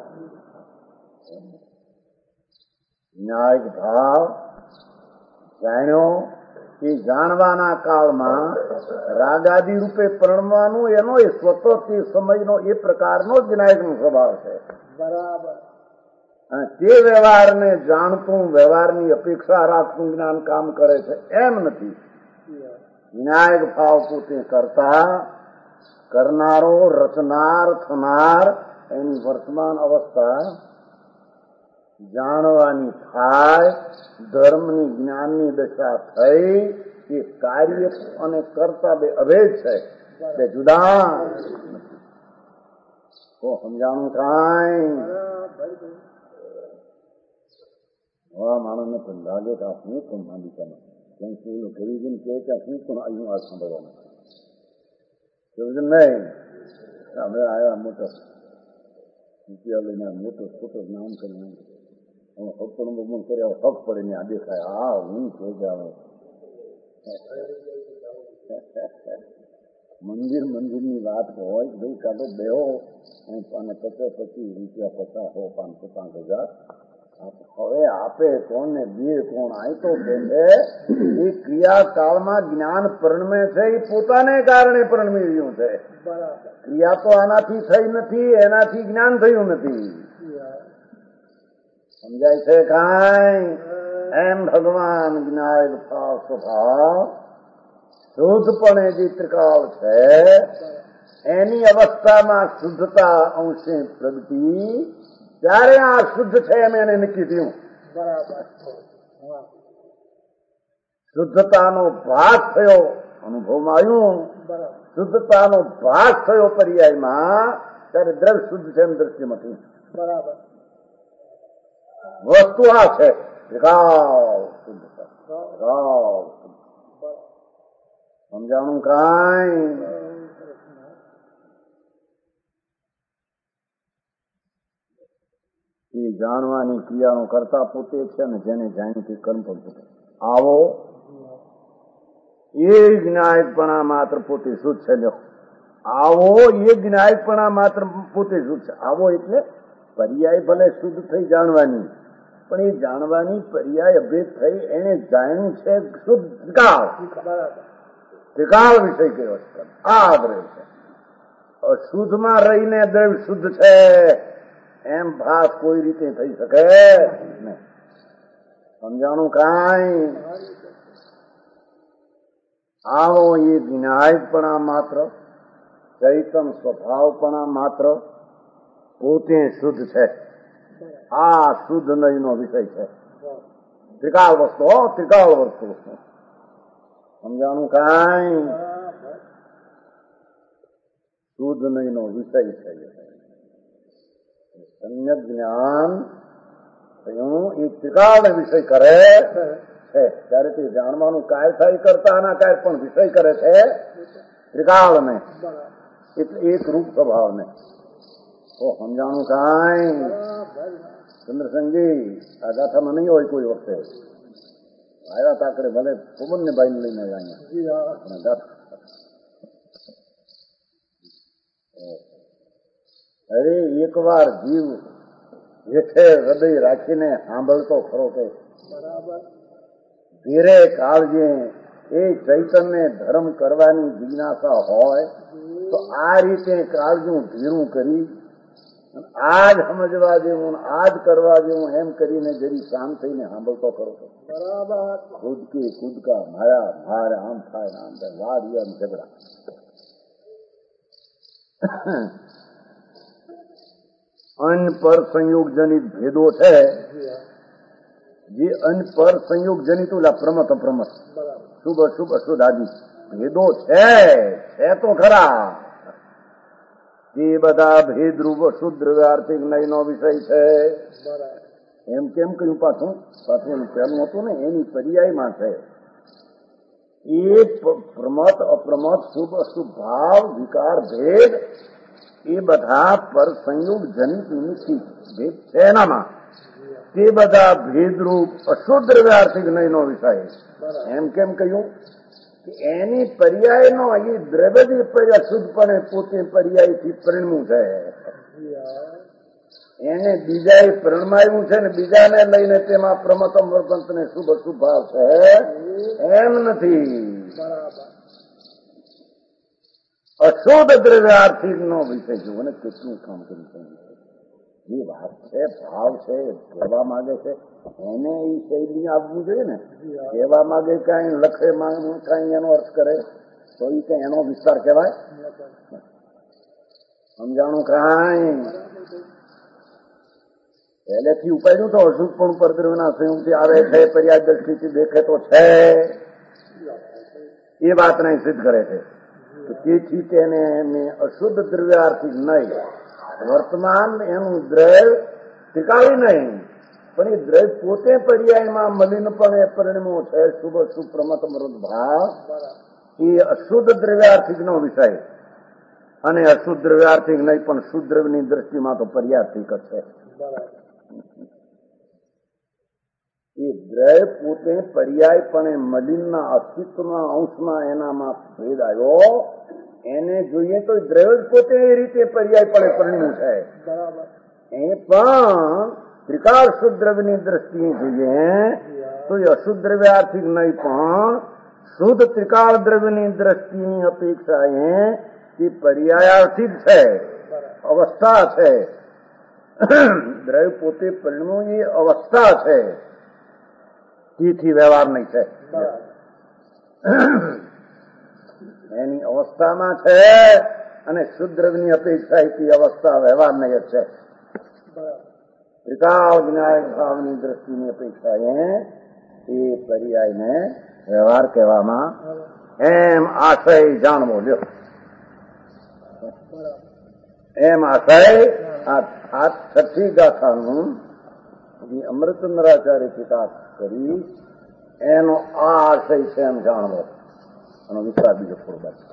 ન્યાયિક ભાવ જાણ્યો. એ જાણવાના કાળમાં રાગાદી રૂપે પરણવાનું એનો એ સ્વતઃ સમયનો એ પ્રકારનો જ વિનાયકનો સ્વભાવ છે. બરાબર. અને તે વ્યવહારને જાણતું, વ્યવહારની અપેક્ષા રાખતું જ્ઞાન કામ કરે છે એમ નથી. વિનાયક ભાવ પોતે કરતા, કરનારો, રચનાર, થનાર, એની વર્તમાન અવસ્થા જાણવાની થાય, ધર્મની જ્ઞાનની દશા થઈ. એ કાર્ય અને કરતા બે અભેદ છે, તે જુદા નથી. તો સમજાણું કાંઈ? હા, માણસને પણ લાગે કે આ શું પણ માંડિકામાં કેમ કે એનું ગરીબીને કહે કે શું પણ અહીં આ સાંભળવાનું સમજ નહીં. અમે આવ્યા મોટો રૂપિયા લઈને મોટો ખોટો નામ કરીને હકનું બમણ કર્યા હક પડે ને આ દેખાય. હા, હું કે મંદિરની વાત હોય ભાઈ, કાઢો બેહો અને 50-25 રૂપિયા 50, 100, 500, 5000 હવે આપે કોણ ને દે કોણ? આ તો કે છે એ ક્રિયાકાળમાં જ્ઞાન પરણમે છે, એ પોતાને કારણે પરણમી રહ્યું છે. ક્રિયા તો આનાથી થઈ નથી, એનાથી જ્ઞાન થયું નથી. સમજાય છે કાંઈ? એમ ભગવાન જ્ઞાન ભાવ સ્વભાવ શુદ્ધપણે જે ત્રિકાળ છે એની અવસ્થામાં શુદ્ધતા અંશે પ્રગતિ, ત્યારે આ શુદ્ધ છે એમ એને નક્કી થયું. શુદ્ધતાનો ભાગ થયો, અનુભવમાં આવ્યું. શુદ્ધતાનો ભાગ થયો પર્યાયમાં, ત્યારે દ્રવ્ય શુદ્ધ છે એમ દ્રષ્ટિમાં થયું. બરાબર. વસ્તુ આ છે ત્રિકાળ શુદ્ધતા. સમજાણું કાંઈ? એ જાણવાની ક્રિયાનો કરતા પોતે છે ને જેને જાણ્યું તે કર્મ પણ પોતે. આવો એ જ્ઞાયકપણા માત્ર પોતે શુદ્ધ છે. આવો એ જ્ઞાયકપણા માત્ર પોતે શુદ્ધ છે. આવો એટલે પર્યાય ભલે શુદ્ધ થઈ જાણવાની, પણ એ જાણવાની પર્યાય અભેદ થઈ એને જાણ્યું છે શુદ્ધ ત્રિકાળ. ત્રિકાળ વિષય કયો છે? આ દ્રવ્ય છે. અશુદ્ધમાં રહીને દ્રવ્ય શુદ્ધ છે એમ ભાસ કોઈ રીતે થઈ શકે નહીં. સમજાણું કાંઈ? આવો એ વિનાયકપણા માત્ર, ચૈતન સ્વભાવપણા માત્ર પોતે શુદ્ધ છે. આ શુદ્ધ નયનો વિષય છે. ત્રિકાળ વસ્તુ, ત્રિકાળ વસ્તુ. સમજાણું કાંઈ? શુદ્ધ નયનો વિષય છે. સમ્યક જ્ઞાન થયું એ ત્રિકાળ વિષય કરે છે. ત્યારે તે જાણવાનું કાર્ય થાય કરતા આના કાર્ય પણ વિષય કરે છે ત્રિકાળને, એટલે એક રૂપ સ્વભાવને. તો સમજાણું કાંઈ? ચંદ્રસંગજી આ ગાથામાં નહીં હોય કોઈ વખતે આવ્યા તાકડે ભલે કુમન ને બાઈ લઈને આવ્યા. અરે એક વાર જીવ હેઠે હૃદય રાખીને સાંભળતો ખરો કે ધીરે કાળજે એ ચૈતન્ય ધર્મ કરવાની જિજ્ઞાસા હોય તો આ રીતે કાળજું ધીરું કરી આજ સમજવા જેવું, આજ કરવા જેવું એમ કરીને જરી શાંત થઈને સાંભળતો ખરો કે ખુદકી ખુદકા માયા મારે આમ થાય આમ થાય, વાદ વિવાદ ઝઘડા. અન્ન પર સંયોગ જનિત ભેદો છે, જે અન્ન પર સંયોગ જનિત ઓલા પ્રમત અપ્રમત શુભ અશુભ અશુદ્ધ આદિ ભેદો છે તો ખરા. એ બધા ભેદરૂપ અશુદ્ધ દ્રવ્યાર્થિક નયનો વિષય છે. એમ કેમ કહ્યું? પાછું એનું પહેલું હતું ને એની પર્યાયમાં છે. એ પ્રમત અપ્રમત શુભ અશુભ ભાવ વિકાર ભેદ એ બધા પર સંયોગ જનિત નિમિત્તિ ભેદ છે એનામાં. તે બધા ભેદરૂપ અશુદ્ધ દ્રવ્યાર્થિક નયનો વિષય. એમ કેમ કહ્યું? એની પર્યાયનો એ દ્રવ્ય અશુદ્ધપણે પોતે પર્યાયથી પરિણમ્યું છે. એને બીજાએ પરણમાયું છે ને બીજાને લઈને તેમાં પ્રમતમ વર્તંત ને શુભ અશુભ ભાવ છે એમ નથી. અશુદ્ધ દ્રવ્યાર્થિક નો વિષય જુઓ ને કેટલું કામ કર્યું છે. જે વાત છે ભાવ છે કહેવા માંગે છે એને એ શૈલી આપવું જોઈએ ને. કહેવા માંગે કઈ લખે માંગે કઈ એનો અર્થ કરે તો એ કઈ એનો વિસ્તાર કહેવાય? સમજાણું કાંઈ? પહેલેથી ઉપાડ્યું તો અશુદ્ધ પણ પરદ્રવ્યના સંયોગથી આવે છે, પર્યાય દ્રષ્ટિથી દેખે તો છે, એ વાતને સિદ્ધ કરે છે. તેથી તેને અશુદ્ધ દ્રવ્યાર્થિક નહીં, વર્તમાન એનું દ્રવ્ય ત્રિકાળી નહીં, પણ એ દ્રવ્ય પોતે પર્યાયમાં મલિનપણે પરિણમ્યો છે. શુભ શુભ પ્રમત મૃત ભાવ એ અશુદ્ધ દ્રવ્યાર્થિક નો વિષય, અને અશુદ્ધ દ્રવ્યાર્થિક નહીં પણ શુદ્ધ દ્રવ્યની દ્રષ્ટિમાં તો પર્યાર્થિક જ છે. એ દ્રવ્ય પોતે પર્યાયપણે મલિનના અસ્તિત્વના અંશમાં એનામાં ભેદ આવ્યો. એને જોઈએ તો દ્રવ્ય જ પોતે એ રીતે પર્યાયપણે પરિણમ્યું છે. એ પણ ત્રિકાળ શુદ્ધ દ્રવ્યની દ્રષ્ટિએ જોઈએ તો એ અશુદ્ધ દ્રવ્યાર્થિક નહીં, પણ શુદ્ધ ત્રિકાળ દ્રવ્યની દ્રષ્ટિની અપેક્ષાએ એ પર્યાયાર્થિક છે, અવસ્થા છે. દ્રવ્ય પોતે પરિણમવું એ અવસ્થા છે, તેથી વ્યવહાર નહીં છે. એની અવસ્થામાં છે અને શુદ્ધ દ્રવ્યની અપેક્ષા એ અવસ્થા વ્યવહાર નહીં જ છે. ત્રિકાળ જ્ઞાયક ભાવની દ્રષ્ટિની અપેક્ષાએ એ પર્યાયને વ્યવહાર કહેવામાં એમ આશય જાણવો. લ્યો એમ આશય આ છઠ્ઠી ગાથાનું જે અમૃતચંદ્રાચાર્ય ટીકા કરી એનો આ આશય છે એમ જાણવો. એનો વિચાર બીજો થોડો બાકી.